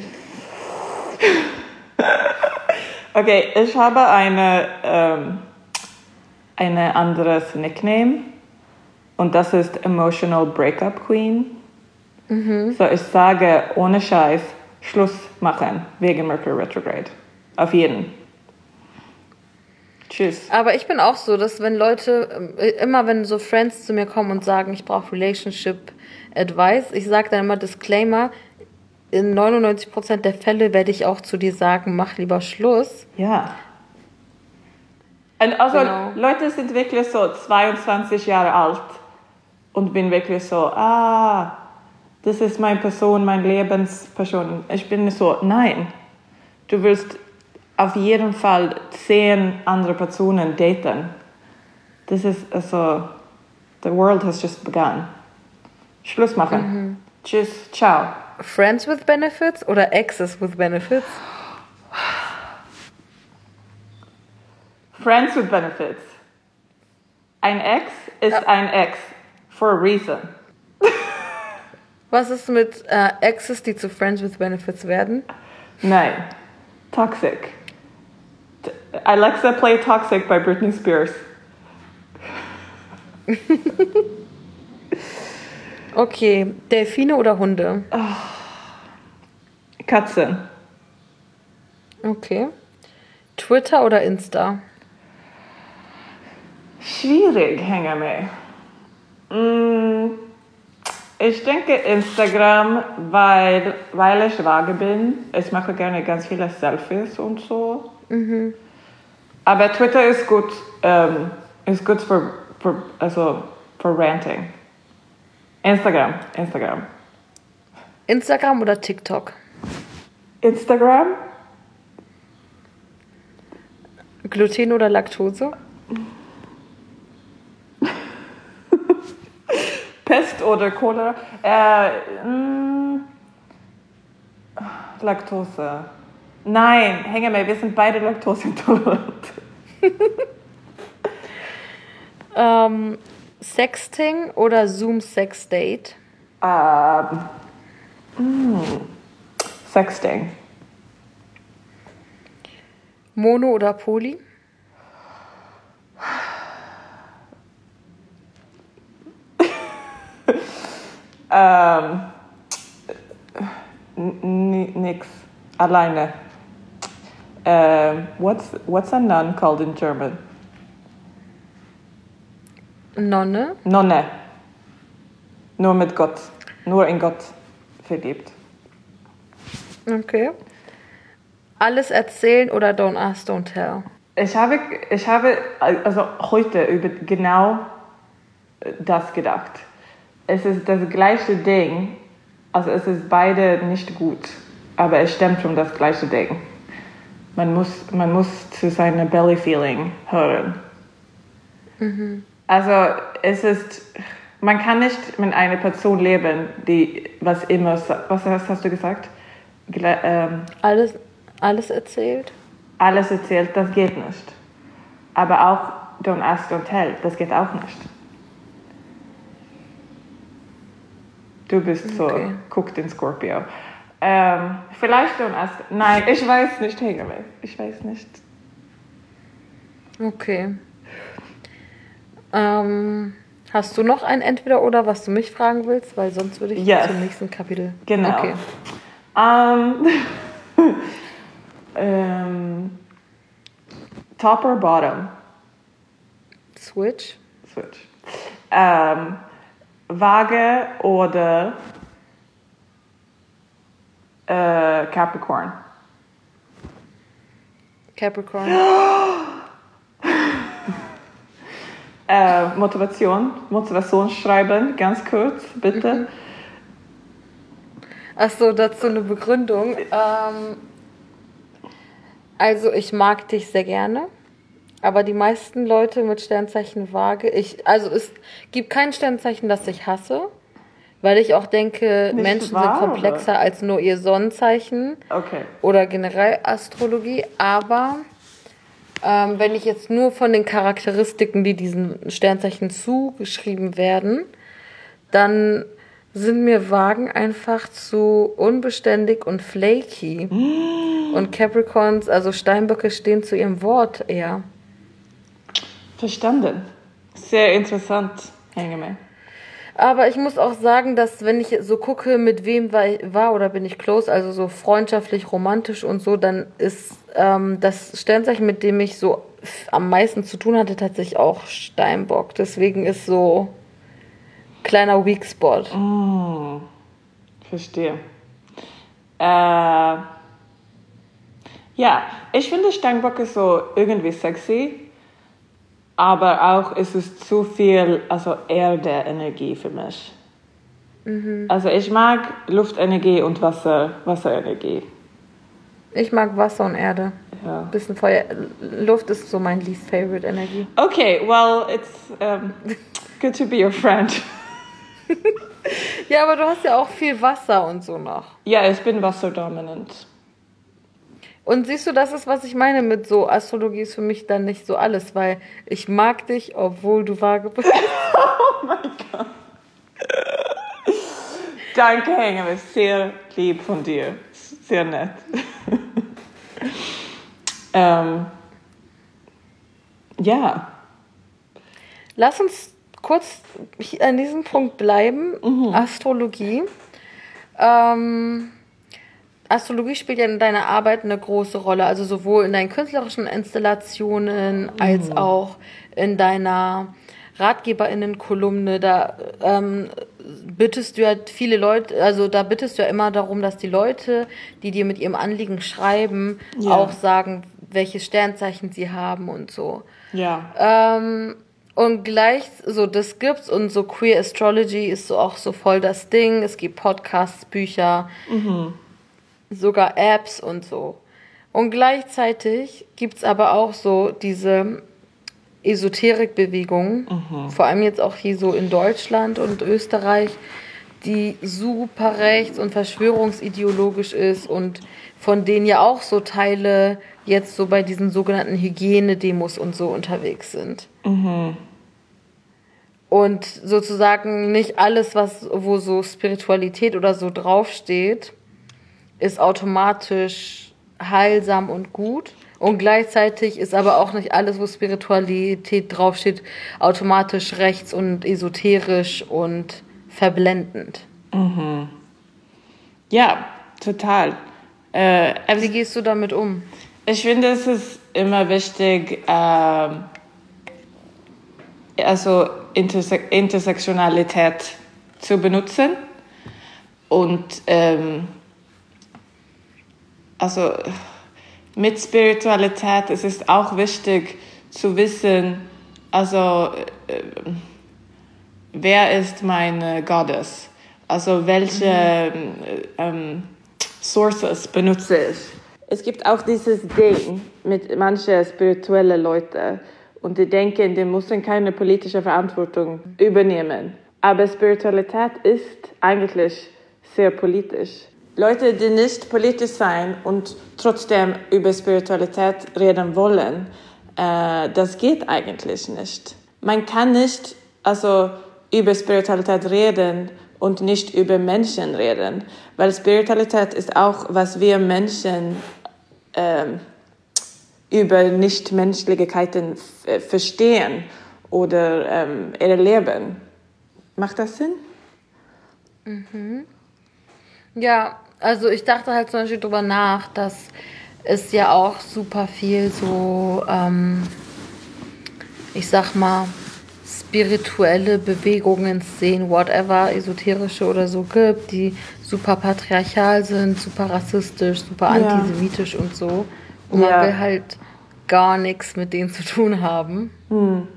Okay, ich habe eine, ähm, eine anderes Nickname und das ist Emotional Breakup Queen. Mhm. So ich sage ohne Scheiß Schluss machen wegen Mercury Retrograde. Auf jeden. Tschüss. Aber ich bin auch so, dass wenn Leute, immer wenn so Friends zu mir kommen und sagen, ich brauche Relationship Advice, ich sage dann immer Disclaimer, in neunundneunzig Prozent der Fälle werde ich auch zu dir sagen, mach lieber Schluss. Ja. Und also genau. Leute sind wirklich so zweiundzwanzig Jahre alt und bin wirklich so, ah, das ist meine Person, meine Lebensperson. Ich bin so, nein, du willst auf jeden Fall zehn andere Personen daten. Das ist also, the world has just begun. Schluss machen. Mhm. Tschüss, ciao. Friends with Benefits oder Exes with Benefits? Friends with Benefits. Ein Ex ist ja. ein Ex. For a reason. Was ist mit äh, Exes, die zu Friends with Benefits werden? Nein. Toxic. Alexa, play Toxic by Britney Spears. Okay, Delfine oder Hunde? Katzen. Okay. Twitter oder Insta? Schwierig, Hengame. Mm, ich denke Instagram, weil, weil ich vage bin. Ich mache gerne ganz viele Selfies und so. Mhm. Aber Twitter ist gut, ähm, ist gut für, für, also für Ranting. Instagram, Instagram. Instagram oder TikTok? Instagram? Gluten oder Laktose? Pest oder Cholera? Äh, mh, Laktose. Nein, hänge mal, wir sind beide laktoseintolerant. ähm, Sexting oder Zoom-Sex-Date? Ähm, mh, Sexting. Mono oder Poly? ähm, n- nix. Alleine. Ähm, what's, what's a nun called in German? Nonne? Nonne. Nur mit Gott. Nur in Gott verliebt. Okay. Alles erzählen oder don't ask, don't tell? Ich habe, ich habe also heute über genau das gedacht. Es ist das gleiche Ding, also es ist beide nicht gut, aber es stimmt schon das gleiche Ding. Man muss, man muss zu seinem Belly-Feeling hören. Mhm. Also es ist, man kann nicht mit einer Person leben, die was immer, was hast, hast du gesagt? Gle- ähm, Alles, alles erzählt? alles erzählt, das geht nicht. Aber auch don't ask, don't tell, das geht auch nicht. Du bist so, Okay. guck den Scorpio. Ähm, vielleicht don't ask, nein, ich weiß nicht, Hegele, ich weiß nicht. Okay. Ähm, hast du noch ein Entweder-Oder, was du mich fragen willst? Weil sonst würde ich Yes. zum nächsten Kapitel. Genau. Okay. Ähm, ähm, top or bottom? Switch. Switch. Ähm, Waage oder äh, Capricorn? Capricorn. Äh, Motivation, Motivation schreiben, ganz kurz, bitte. Achso, dazu eine Begründung. Ähm, also ich mag dich sehr gerne, aber die meisten Leute mit Sternzeichen Waage, ich, also es gibt kein Sternzeichen, das ich hasse, weil ich auch denke, Nicht Menschen wahr, sind komplexer oder? als nur ihr Sonnenzeichen Okay. oder generell Astrologie, aber ähm, wenn ich jetzt nur von den Charakteristiken, die diesen Sternzeichen zugeschrieben werden, dann sind mir Wagen einfach zu unbeständig und flaky. Und Capricorns, also Steinböcke, stehen zu ihrem Wort eher. Verstanden. Sehr interessant, Hengeme. Aber ich muss auch sagen, dass wenn ich so gucke, mit wem war, war oder bin ich close, also so freundschaftlich, romantisch und so, dann ist ähm, das Sternzeichen, mit dem ich so f- am meisten zu tun hatte, tatsächlich auch Steinbock. Deswegen ist so kleiner Weak Spot. Mm, verstehe. Äh, ja, ich finde Steinbock ist so irgendwie sexy, aber auch ist es zu viel, also Erde-Energie für mich. Mhm. Also ich mag Luftenergie und Wasser, Wasserenergie. Ich mag Wasser und Erde. Ja. Bisschen Feuer. Luft ist so mein least favorite Energie. Okay, well, it's um, good to be your friend. Ja, aber du hast ja auch viel Wasser und so noch. Ja, ich bin wasserdominant. Und siehst du, das ist, was ich meine mit so, Astrologie ist für mich dann nicht so alles, weil ich mag dich, obwohl du vage bist. Oh mein Gott. Danke, Hengeme, sehr lieb von dir. Sehr nett. Ähm, ja. Lass uns kurz an diesem Punkt bleiben. Mhm. Astrologie. Ähm, Astrologie spielt ja in deiner Arbeit eine große Rolle, also sowohl in deinen künstlerischen Installationen als mhm. auch in deiner RatgeberInnen-Kolumne. Da ähm, bittest du ja viele Leute, also da bittest du ja immer darum, dass die Leute, die dir mit ihrem Anliegen schreiben, ja. auch sagen, welches Sternzeichen sie haben und so. Ja. Ähm, und gleich, so das gibt's und so Queer Astrology ist so auch so voll das Ding. Es gibt Podcasts, Bücher, mhm. sogar Apps und so. Und gleichzeitig gibt's aber auch so diese Esoterikbewegung, mhm. vor allem jetzt auch hier so in Deutschland und Österreich, die super rechts- und verschwörungsideologisch ist und von denen ja auch so Teile jetzt so bei diesen sogenannten Hygienedemos und so unterwegs sind. Mhm. Und sozusagen nicht alles, was wo so Spiritualität oder so draufsteht, ist automatisch heilsam und gut. Und gleichzeitig ist aber auch nicht alles, wo Spiritualität draufsteht, automatisch rechts und esoterisch und verblendend. Mhm. Ja, total. Äh, Wie gehst du damit um? Ich finde, es ist immer wichtig, äh, also Interse- Intersektionalität zu benutzen. Und ähm, also mit Spiritualität es ist auch wichtig zu wissen, also äh, wer ist meine Goddess? Also welche mhm. ähm, Sources benutze ich? Es gibt auch dieses Ding mit manchen spirituellen Leuten und die denken, die müssen keine politische Verantwortung übernehmen. Aber Spiritualität ist eigentlich sehr politisch. Leute, die nicht politisch sein und trotzdem über Spiritualität reden wollen, äh, das geht eigentlich nicht. Man kann nicht also über Spiritualität reden und nicht über Menschen reden, weil Spiritualität ist auch, was wir Menschen ähm, über Nichtmenschlichkeiten f- verstehen oder ähm, erleben. Macht das Sinn? Mhm. Ja, also ich dachte halt zum Beispiel drüber nach, dass es ja auch super viel so, ähm, ich sag mal, spirituelle Bewegungen, Szenen, whatever, esoterische oder so gibt, die super patriarchal sind, super rassistisch, super Ja. antisemitisch und so. Und man Ja. will halt gar nichts mit denen zu tun haben. Hm.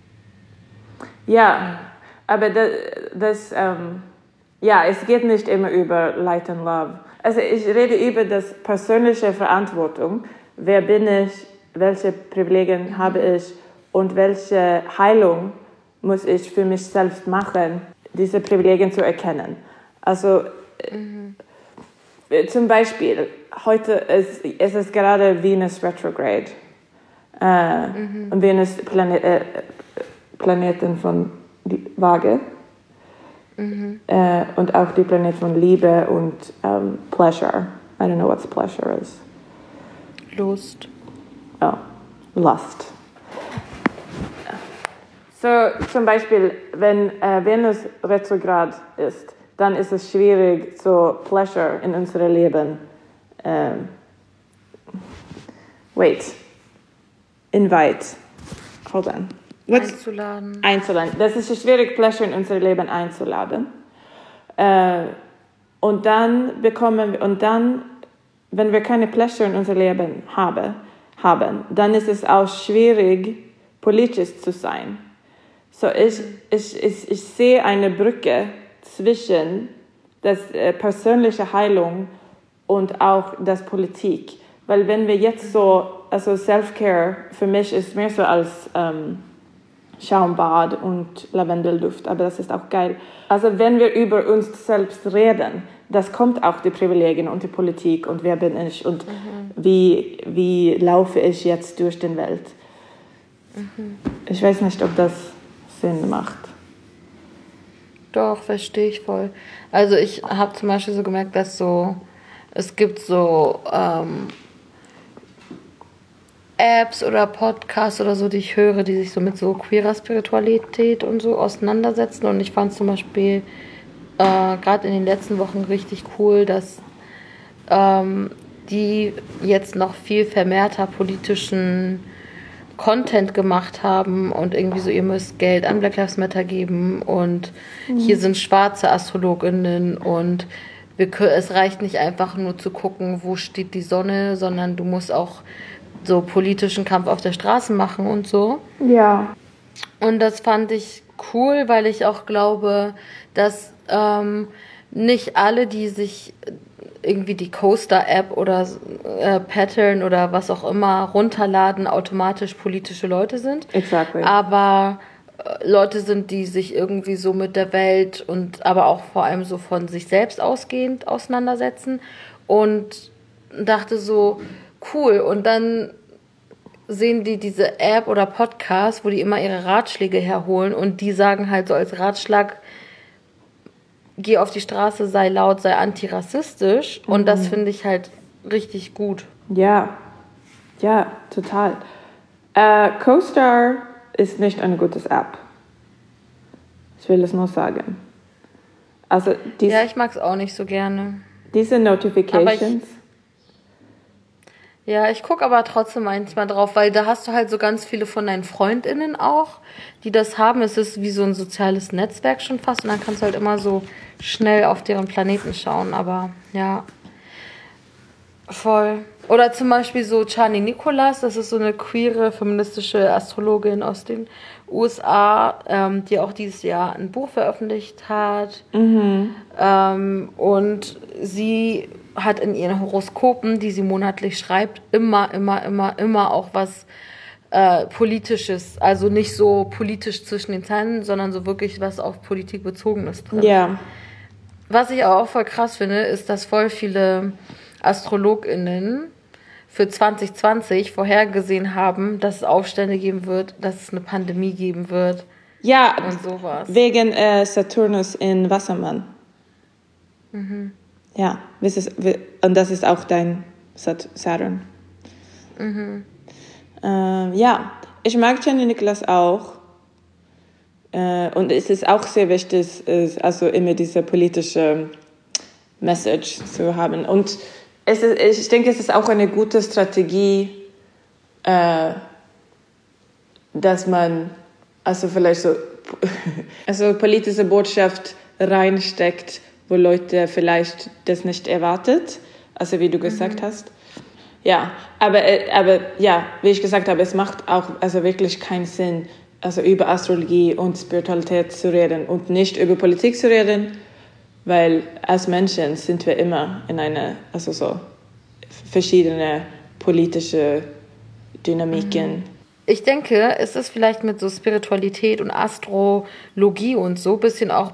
Ja, aber das, das ähm, ja, es geht nicht immer über Light and Love. Also ich rede über das persönliche Verantwortung. Wer bin ich? Welche Privilegien habe ich? Und welche Heilung muss ich für mich selbst machen, diese Privilegien zu erkennen? Also mhm. zum Beispiel, heute ist es ist gerade Venus Retrograde. Äh, mhm. Und Venus Planet, äh, Planeten von Waage. Mhm. Äh, und auch die Planet von Liebe und um, Pleasure. I don't know what pleasure is. Lust. Oh, Lust. So, zum Beispiel, wenn äh, Venus retrograd ist, dann ist es schwierig, so Pleasure in unserem Leben. Ähm, wait. Invite. Hold on. What's einzuladen. Einzuladen. Das ist schwierig, Pleasure in unser Leben einzuladen. Äh, und dann bekommen wir, und dann, wenn wir keine Pleasure in unser Leben habe, haben, dann ist es auch schwierig, politisch zu sein. So, ich, ich, ich, ich sehe eine Brücke zwischen der äh, persönlichen Heilung und auch das Politik. Weil wenn wir jetzt so, also Self-Care für mich ist mehr so als ähm, Schaumbad und Lavendelduft, aber das ist auch geil. Also wenn wir über uns selbst reden, das kommt auch die Privilegien und die Politik und wer bin ich und mhm. wie, wie laufe ich jetzt durch die Welt. Mhm. Ich weiß nicht, ob das Sinn macht. Doch, verstehe ich voll. Also ich habe zum Beispiel so gemerkt, dass so, es gibt so, ähm, Apps oder Podcasts oder so, die ich höre, die sich so mit so queerer Spiritualität und so auseinandersetzen. Und ich fand zum Beispiel äh, gerade in den letzten Wochen richtig cool, dass ähm, die jetzt noch viel vermehrter politischen Content gemacht haben und irgendwie so, ihr müsst Geld an Black Lives Matter geben und mhm. hier sind schwarze AstrologInnen und wir, es reicht nicht einfach nur zu gucken, wo steht die Sonne, sondern du musst auch so politischen Kampf auf der Straße machen und so. Ja. Und das fand ich cool, weil ich auch glaube, dass ähm, nicht alle, die sich irgendwie die Coaster-App oder äh, Pattern oder was auch immer runterladen, automatisch politische Leute sind. Exactly. Aber äh, Leute sind, die sich irgendwie so mit der Welt und aber auch vor allem so von sich selbst ausgehend auseinandersetzen. Und dachte so, cool. Und dann sehen die diese App oder Podcast, wo die immer ihre Ratschläge herholen und die sagen halt so als Ratschlag, geh auf die Straße, sei laut, sei antirassistisch. Und mhm. das finde ich halt richtig gut. Ja, ja, total. Äh, CoStar ist nicht eine gute App. Ich will es nur sagen. Also dies, ja, ich mag es auch nicht so gerne. Diese Notifications. Ja, ich gucke aber trotzdem manchmal drauf, weil da hast du halt so ganz viele von deinen FreundInnen auch, die das haben. Es ist wie so ein soziales Netzwerk schon fast und dann kannst du halt immer so schnell auf deren Planeten schauen, aber ja, voll. Oder zum Beispiel so Chani Nicholas, das ist so eine queere, feministische Astrologin aus den U S A, ähm, die auch dieses Jahr ein Buch veröffentlicht hat. Mhm. Ähm, und sie hat in ihren Horoskopen, die sie monatlich schreibt, immer, immer, immer, immer auch was äh, Politisches. Also nicht so politisch zwischen den Zeilen, sondern so wirklich was auf Politik bezogenes drin. Ja. Was ich auch voll krass finde, ist, dass voll viele AstrologInnen für zwanzig zwanzig vorhergesehen haben, dass es Aufstände geben wird, dass es eine Pandemie geben wird. Ja, und sowas. Wegen äh, Saturnus in Wassermann. Mhm. Ja, und das ist auch dein Saturn. Mhm. Äh, ja, ich mag Chani Nicholas auch. Äh, und es ist auch sehr wichtig, ist also immer diese politische Message zu haben. Und es ist, ich denke, es ist auch eine gute Strategie, äh, dass man also vielleicht so also politische Botschaft reinsteckt, wo Leute vielleicht das nicht erwartet, also wie du gesagt mhm. hast. Ja, aber, aber ja, wie ich gesagt habe, es macht auch also wirklich keinen Sinn, also über Astrologie und Spiritualität zu reden und nicht über Politik zu reden, weil als Menschen sind wir immer in einer, also so verschiedene politische Dynamiken. Mhm. Ich denke, es ist vielleicht mit so Spiritualität und Astrologie und so ein bisschen auch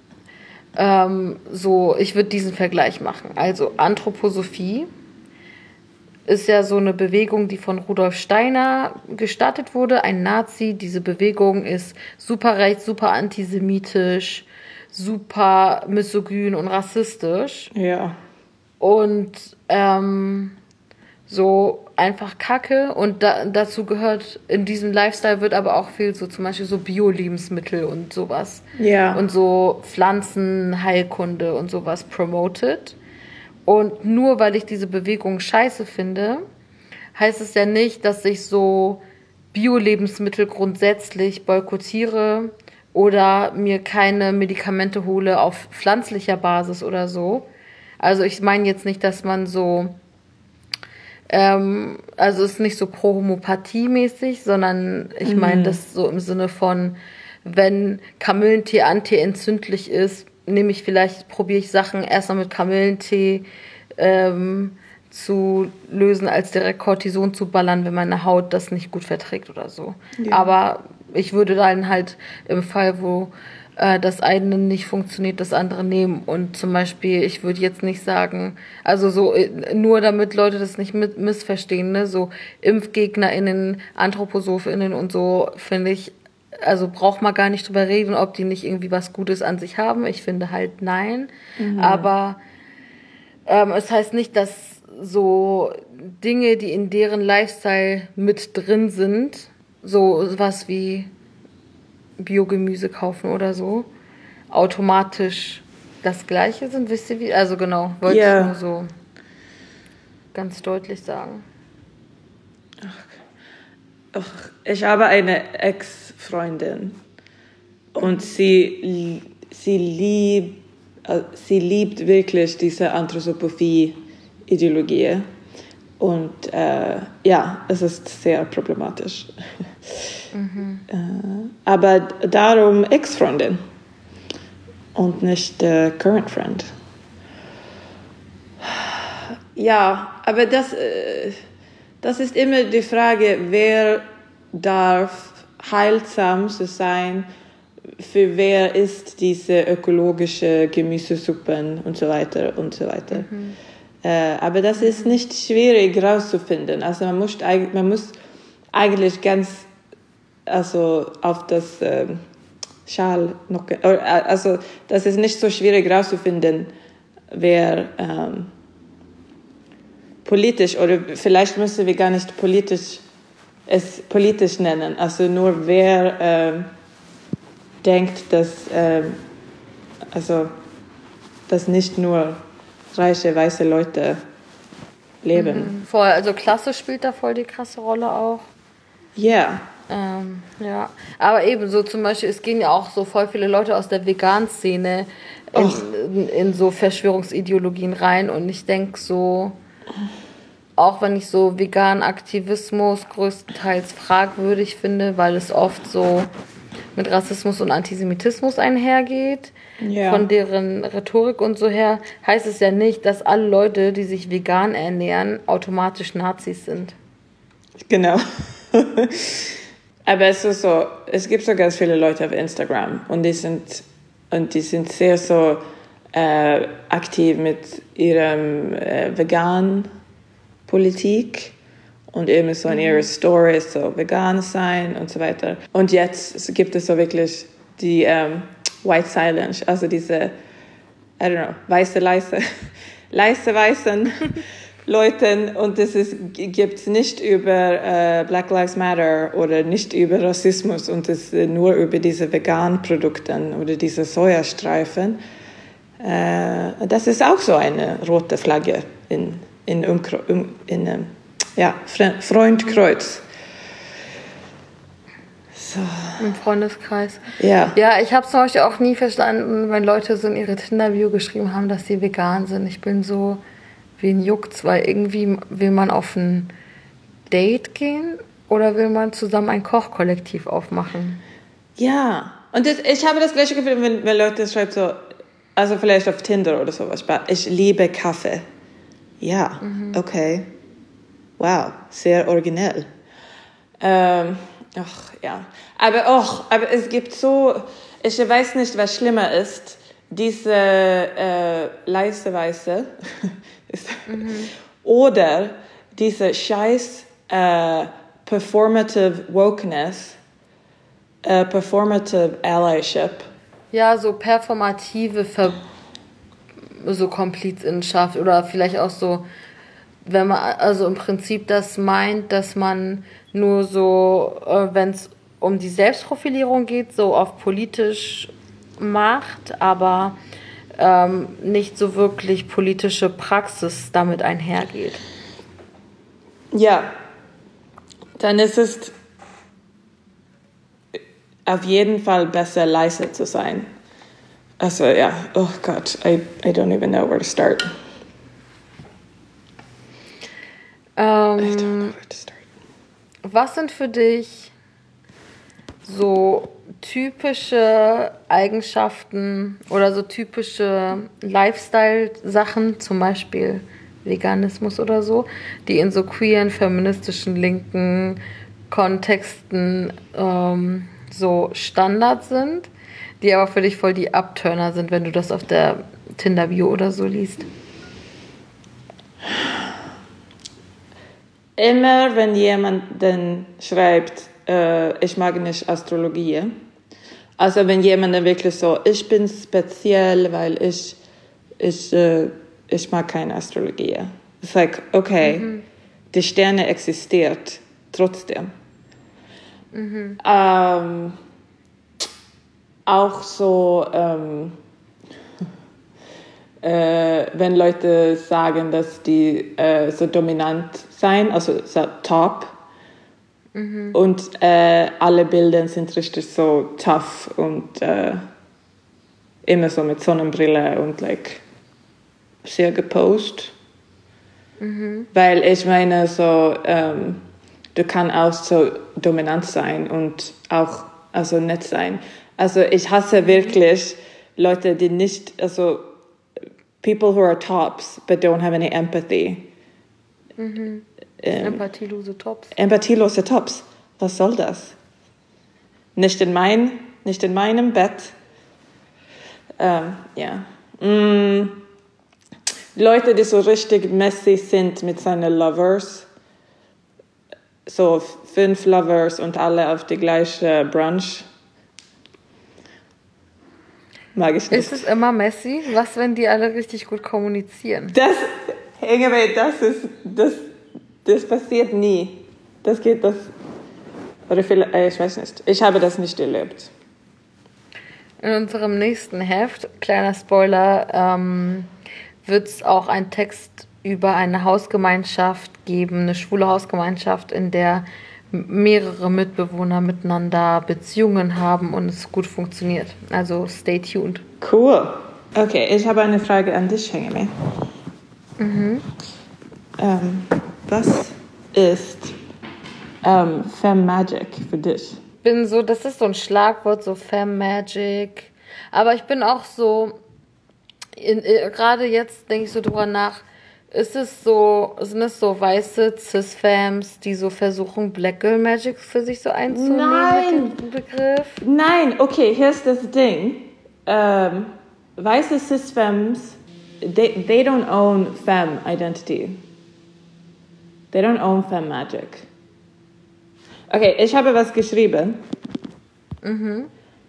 ähm, so, ich würde diesen Vergleich machen. Also Anthroposophie ist ja so eine Bewegung, die von Rudolf Steiner gestartet wurde, ein Nazi. Diese Bewegung ist super rechts, super antisemitisch, super misogyn und rassistisch. Ja. Und ähm, so einfach Kacke. Und da, dazu gehört, in diesem Lifestyle wird aber auch viel so zum Beispiel so Bio-Lebensmittel und sowas. Ja. Und so Pflanzenheilkunde und sowas promoted. Und nur weil ich diese Bewegung scheiße finde, heißt es ja nicht, dass ich so Bio-Lebensmittel grundsätzlich boykottiere oder mir keine Medikamente hole auf pflanzlicher Basis oder so. Also ich meine jetzt nicht, dass man so, ähm, also es ist nicht so pro-Homöopathie-mäßig, sondern ich meine mhm. das so im Sinne von, wenn Kamillentee antientzündlich ist, nehme ich vielleicht, probiere ich Sachen erstmal mit Kamillentee ähm, zu lösen, als direkt Cortison zu ballern, wenn meine Haut das nicht gut verträgt oder so. Ja. Aber ich würde dann halt im Fall, wo äh, das eine nicht funktioniert, das andere nehmen. Und zum Beispiel, ich würde jetzt nicht sagen, also so nur damit Leute das nicht mit, missverstehen, ne? So ImpfgegnerInnen, AnthroposophInnen und so, finde ich, also braucht man gar nicht drüber reden, ob die nicht irgendwie was Gutes an sich haben. Ich finde halt nein. Mhm. Aber ähm, es heißt nicht, dass so Dinge, die in deren Lifestyle mit drin sind, so was wie Biogemüse kaufen oder so, automatisch das Gleiche sind. Wisst ihr wie? Also genau, wollte Ja. ich nur so ganz deutlich sagen. Ach, ich habe eine Ex-Freundin und sie, sie, lieb, äh, sie liebt wirklich diese Anthroposophie-Ideologie. Und äh, ja, es ist sehr problematisch. Mhm. Äh, aber darum Ex-Freundin und nicht äh, Current Friend. Ja, aber das, äh, das ist immer die Frage, wer darf heilsam zu sein, für wer ist diese ökologische Gemüsesuppen und so weiter und so weiter. Mhm. Äh, aber das ist nicht schwierig herauszufinden. Also man muss, man muss eigentlich ganz also auf das äh, Schal noch, also das ist nicht so schwierig herauszufinden, wer ähm, politisch, oder vielleicht müssen wir gar nicht politisch es politisch nennen, also nur wer ähm, denkt, dass ähm, also dass nicht nur reiche weiße Leute leben. Mhm. Voll, also Klasse spielt da voll die krasse Rolle auch. Ja. Yeah. Ähm, ja, aber eben so zum Beispiel, es gehen ja auch so voll viele Leute aus der Vegan-Szene in, in, in so Verschwörungsideologien rein, und ich denke so, auch wenn ich so veganen Aktivismus größtenteils fragwürdig finde, weil es oft so mit Rassismus und Antisemitismus einhergeht, ja. Von deren Rhetorik und so her, heißt es ja nicht, dass alle Leute, die sich vegan ernähren, automatisch Nazis sind. Genau. Aber es ist so, es gibt so ganz viele Leute auf Instagram und die sind, und die sind sehr so äh, aktiv mit ihrem äh, veganen Politik und eben so in ihre Stories so vegan sein und so weiter. Und jetzt gibt es so wirklich die ähm, White Silence, also diese, I don't know, weiße, leise, leise weißen Leute, und das gibt es nicht über äh, Black Lives Matter oder nicht über Rassismus, und es ist nur über diese veganen Produkte oder diese Sojastreifen. Äh, das ist auch so eine rote Flagge in in, Umkre- um, in ähm, ja, Freundkreuz. So. Im Freundeskreis. Ja. Ja, ich habe zum Beispiel auch nie verstanden, wenn Leute so in ihre Tinder-Bio geschrieben haben, dass sie vegan sind. Ich bin so, wen juckt's, weil irgendwie will man auf ein Date gehen oder will man zusammen ein Kochkollektiv aufmachen? Ja, und das, ich habe das gleiche Gefühl, wenn, wenn Leute schreiben so, also vielleicht auf Tinder oder sowas, ich liebe Kaffee. Ja, mhm. Okay. Wow, sehr originell. Ähm, ach, ja. Aber, och, aber es gibt so, ich weiß nicht, was schlimmer ist, diese äh, leise Weiße mhm. oder diese scheiß äh, performative Wokeness, äh, performative Allyship. Ja, so performative Ver- so Komplizinnenschaft oder vielleicht auch so, wenn man also im Prinzip das meint, dass man nur so, äh, wenn es um die Selbstprofilierung geht, so auf politisch macht, aber ähm, nicht so wirklich politische Praxis damit einhergeht. Ja, dann ist es auf jeden Fall besser, leise zu sein. Also ja, oh Gott, I, I don't even know where to start. Ähm, I don't know where to start. Was sind für dich so typische Eigenschaften oder so typische Lifestyle-Sachen, zum Beispiel Veganismus oder so, die in so queeren, feministischen, linken Kontexten ähm, so Standard sind, die aber für dich voll die Upturner sind, wenn du das auf der Tinder-Bio oder so liest? Immer wenn jemand dann schreibt, äh, ich mag nicht Astrologie, also wenn jemand dann wirklich so, ich bin speziell, weil ich, ich, äh, ich mag keine Astrologie. It's like, okay, mhm. die Sterne existiert trotzdem. Mhm. Ähm, auch so, ähm, äh, wenn Leute sagen, dass die äh, so dominant sein, also so top, mhm. und äh, alle Bilder sind richtig so tough und äh, immer so mit Sonnenbrille und like sehr geposed. Mhm. Weil ich meine, so ähm, du kannst auch so dominant sein und auch also nett sein. Also ich hasse wirklich Leute, die nicht, also people who are tops but don't have any empathy. Mhm. Ähm, empathielose Tops. Empathielose Tops. Was soll das? Nicht in mein, nicht in meinem Bett. Ähm, ja. Mm. Leute, die so richtig messy sind mit seinen Lovers. So fünf Lovers und alle auf die gleiche Brunch. Mag ich nicht. Ist es immer messy? Was, wenn die alle richtig gut kommunizieren? Das, irgendwie, das ist, das, das passiert nie. Das geht, das, oder vielleicht, ich weiß nicht. Ich habe das nicht erlebt. In unserem nächsten Heft, kleiner Spoiler, ähm, wird es auch einen Text über eine Hausgemeinschaft geben, eine schwule Hausgemeinschaft, in der mehrere Mitbewohner miteinander Beziehungen haben und es gut funktioniert. Also stay tuned. Cool. Okay, ich habe eine Frage an dich, Hengeme. Mhm. Ähm, was ist ähm, Femme Magic für dich? Ich bin so, das ist so ein Schlagwort, so Femme Magic. Aber ich bin auch so, in, in, gerade jetzt denke ich so drüber nach, ist es so, sind es so weiße Cis-Femmes, die so versuchen, Black Girl Magic für sich so einzunehmen Nein. mit dem Begriff? Nein, okay, hier ist das Ding. Ähm, weiße Cis-Femmes, they, they don't own Femme Identity. They don't own Femme Magic. Okay, ich habe was geschrieben. Mhm.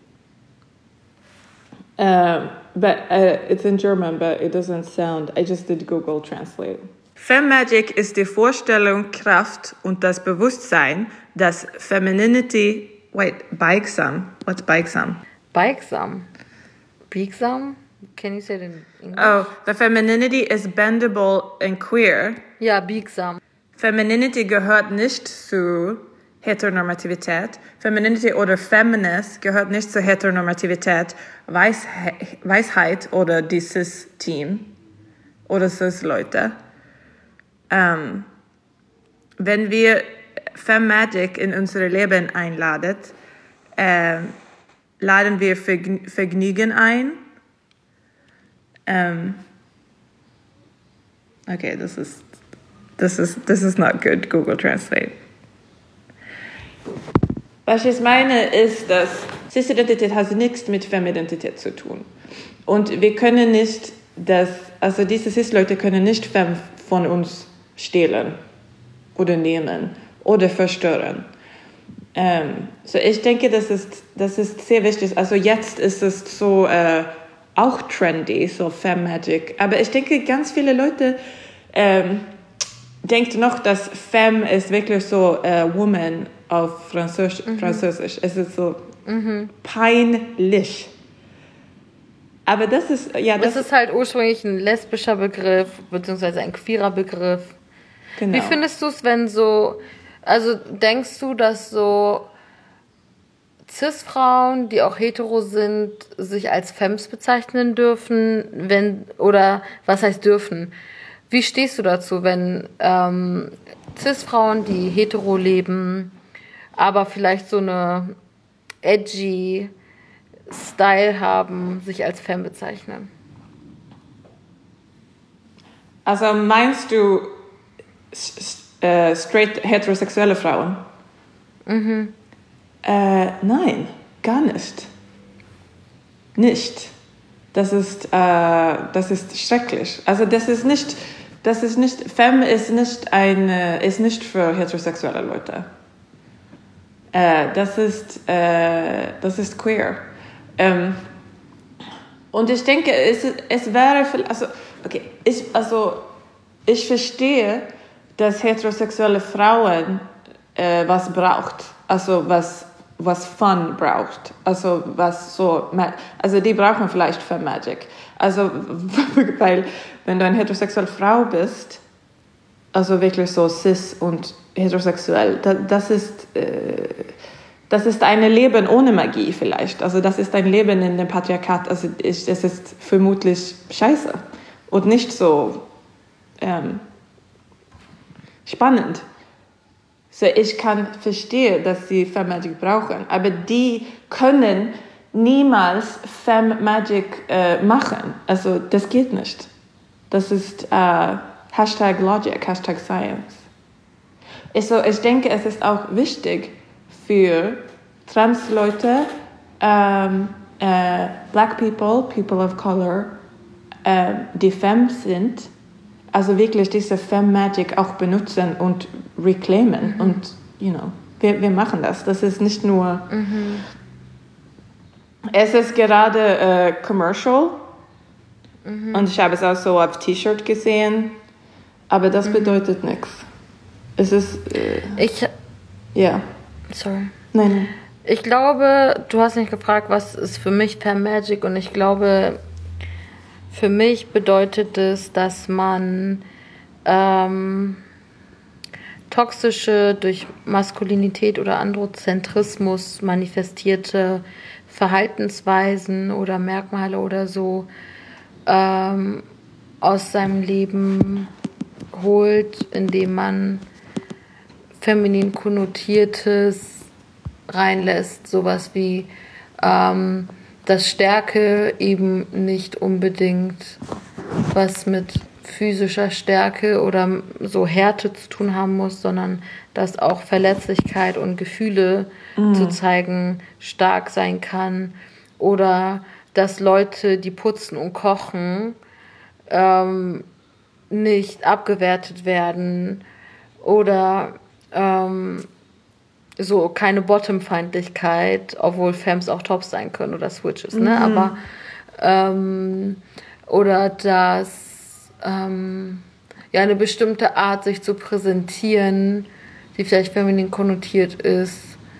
Um, but uh, it's in German, but it doesn't sound. I just did Google Translate. Femme Magic ist die Vorstellung, Kraft und das Bewusstsein, dass Femininity. Wait, bikesam. What's bikesam? Bikesam. Bikesam? Can you say it in English? Oh, the femininity is bendable and queer. Ja, biegsam. Femininity gehört nicht zu Heteronormativität. Femininity oder Feminist gehört nicht zur Heteronormativität, Weiß, Weisheit oder die Cis-Team oder Cis-Leute. Ähm, wenn wir Femme Magic in unser Leben einladen, äh, laden wir Vergn- Vergnügen ein. Ähm, okay, das ist, das ist, this is not good, Google Translate. Was ich meine, ist, dass Cis-Identität hat nichts mit Femme-Identität zu tun. Und wir können nicht, das, also diese Cis-Leute können nicht Femme von uns stehlen oder nehmen oder verstören. Ähm, so ich denke, das ist, das ist sehr wichtig. Also jetzt ist es so äh, auch trendy, so Femme Magic. Aber ich denke, ganz viele Leute ähm, denken noch, dass Femme ist wirklich so äh, Woman auf Französisch. Mhm. Französisch. Es ist so mhm. peinlich. Aber das ist, ja, das, das ist halt ursprünglich ein lesbischer Begriff, beziehungsweise ein queerer Begriff. Genau. Wie findest du es, wenn so, also denkst du, dass so Cis-Frauen, die auch hetero sind, sich als Femmes bezeichnen dürfen, wenn, oder was heißt dürfen? Wie stehst du dazu, wenn ähm, Cis-Frauen, die hetero leben, aber vielleicht so eine edgy Style haben, sich als Femme bezeichnen? Also meinst du äh, straight heterosexuelle Frauen? Mhm. Äh, nein, gar nicht. Nicht. Das ist, äh, das ist schrecklich. Also das ist nicht, das ist nicht, Femme ist nicht eine, ist nicht für heterosexuelle Leute. Äh, das ist, äh, das ist queer. Ähm, und ich denke, es, es wäre, also, okay, ich, also, ich verstehe, dass heterosexuelle Frauen äh, was braucht, also was was Fun braucht, also was so, also die brauchen vielleicht Femme Magic, also weil wenn du eine heterosexuelle Frau bist, also wirklich so cis und heterosexuell, das, das ist äh, das ist ein Leben ohne Magie vielleicht, also das ist ein Leben in dem Patriarchat, also ich, es ist vermutlich scheiße und nicht so ähm, spannend. So, ich kann verstehen, dass sie Femme Magic brauchen, aber die können niemals Femme Magic äh, machen. Also das geht nicht. Das ist äh, Hashtag Logic, Hashtag Science. Also, ich denke, es ist auch wichtig für Trans-Leute, ähm, äh, Black People, People of Color, äh, die Femme sind, also wirklich diese Femme Magic auch benutzen und reclaimen. Mhm. Und, you know, wir, wir machen das. Das ist nicht nur... Mhm. Es ist gerade äh, commercial. Mhm. Und ich habe es auch so auf T-Shirt gesehen. Aber das mhm. bedeutet nichts. Es ist... Äh, ich... Ja. Yeah. Sorry. Nein. Ich glaube, du hast mich gefragt, was ist für mich Femme Magic? Und ich glaube... Für mich bedeutet es, dass man ähm, toxische, durch Maskulinität oder Androzentrismus manifestierte Verhaltensweisen oder Merkmale oder so ähm, aus seinem Leben holt, indem man feminin konnotiertes reinlässt, sowas wie ähm, dass Stärke eben nicht unbedingt was mit physischer Stärke oder so Härte zu tun haben muss, sondern dass auch Verletzlichkeit und Gefühle mhm. zu zeigen stark sein kann. Oder dass Leute, die putzen und kochen, ähm, nicht abgewertet werden. Oder ähm, so keine Bottom-Feindlichkeit, obwohl Femmes auch Tops sein können oder Switches, ne? Mhm. Aber ähm, oder dass ähm, ja eine bestimmte Art, sich zu präsentieren, die vielleicht feminin konnotiert ist,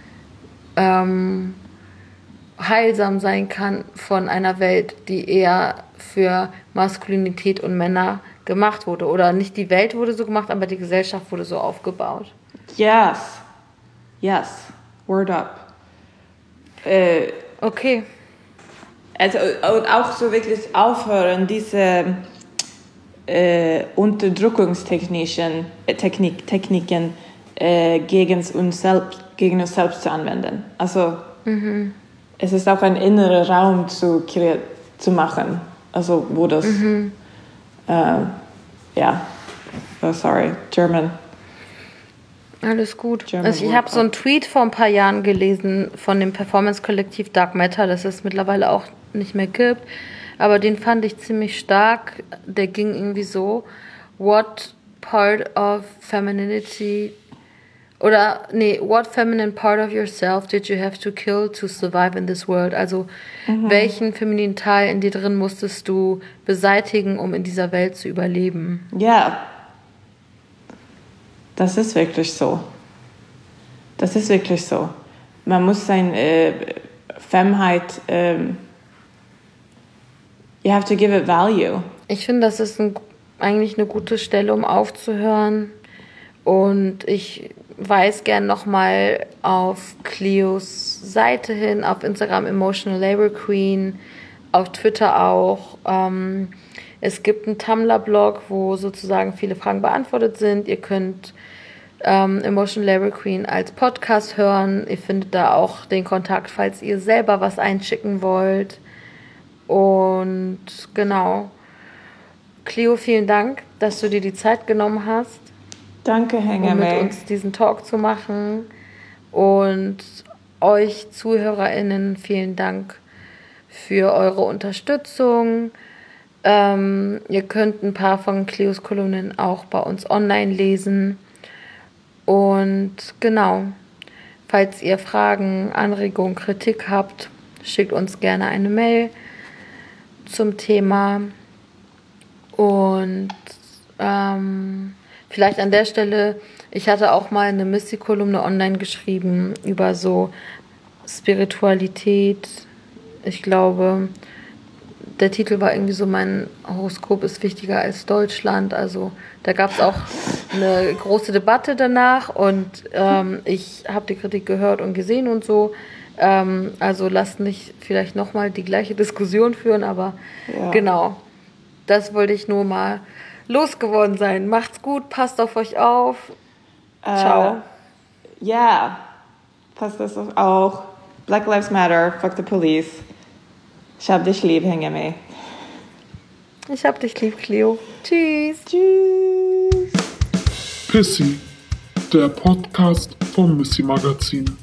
ähm, heilsam sein kann von einer Welt, die eher für Maskulinität und Männer gemacht wurde. Oder nicht die Welt wurde so gemacht, aber die Gesellschaft wurde so aufgebaut. Yes. Yes, word up. Äh, okay. Also und auch so wirklich aufhören, diese äh, Unterdrückungstechniken äh, Technik, Techniken äh, gegen, uns selbst, gegen uns selbst zu anwenden. Also mhm. es ist auch ein innerer Raum zu, kreieren, zu machen, also wo das, mhm. äh, ja, oh, sorry, German. Alles gut. Also ich habe so einen Tweet vor ein paar Jahren gelesen von dem Performance-Kollektiv Dark Matter, das es mittlerweile auch nicht mehr gibt. Aber den fand ich ziemlich stark. Der ging irgendwie so: What part of femininity oder nee, what feminine part of yourself did you have to kill to survive in this world? Also mhm. welchen femininen Teil in dir drin musstest du beseitigen, um in dieser Welt zu überleben? Ja. Das ist wirklich so. Das ist wirklich so. Man muss sein äh, Femheit, ähm, you have to give it value. Ich finde, das ist ein, eigentlich eine gute Stelle, um aufzuhören. Und ich weise gern nochmal auf Cleos Seite hin, auf Instagram Emotional Labor Queen, auf Twitter auch. Ähm, Es gibt einen Tumblr-Blog, wo sozusagen viele Fragen beantwortet sind. Ihr könnt ähm, Emotional Labor Queen als Podcast hören. Ihr findet da auch den Kontakt, falls ihr selber was einschicken wollt. Und genau. Cleo, vielen Dank, dass du dir die Zeit genommen hast. Danke, Henge um mit uns diesen Talk zu machen. Und euch ZuhörerInnen vielen Dank für eure Unterstützung. Ähm, ihr könnt ein paar von Cleos Kolumnen auch bei uns online lesen. Und genau, falls ihr Fragen, Anregungen, Kritik habt, schickt uns gerne eine Mail zum Thema. Und ähm, vielleicht an der Stelle, ich hatte auch mal eine Missy-Kolumne online geschrieben über so Spiritualität. Ich glaube, der Titel war irgendwie so, mein Horoskop ist wichtiger als Deutschland. Also da gab es auch eine große Debatte danach und ähm, ich habe die Kritik gehört und gesehen und so. Ähm, also lasst nicht vielleicht nochmal die gleiche Diskussion führen, aber Ja. genau, das wollte ich nur mal losgeworden sein. Macht's gut, passt auf euch auf. Ciao. Äh, ja, passt das auch. Black Lives Matter, fuck the police. Ich hab dich lieb, Hengeme. Ich hab dich lieb, Cleo. Tschüss. Tschüss. Pissy, der Podcast vom Missy Magazin.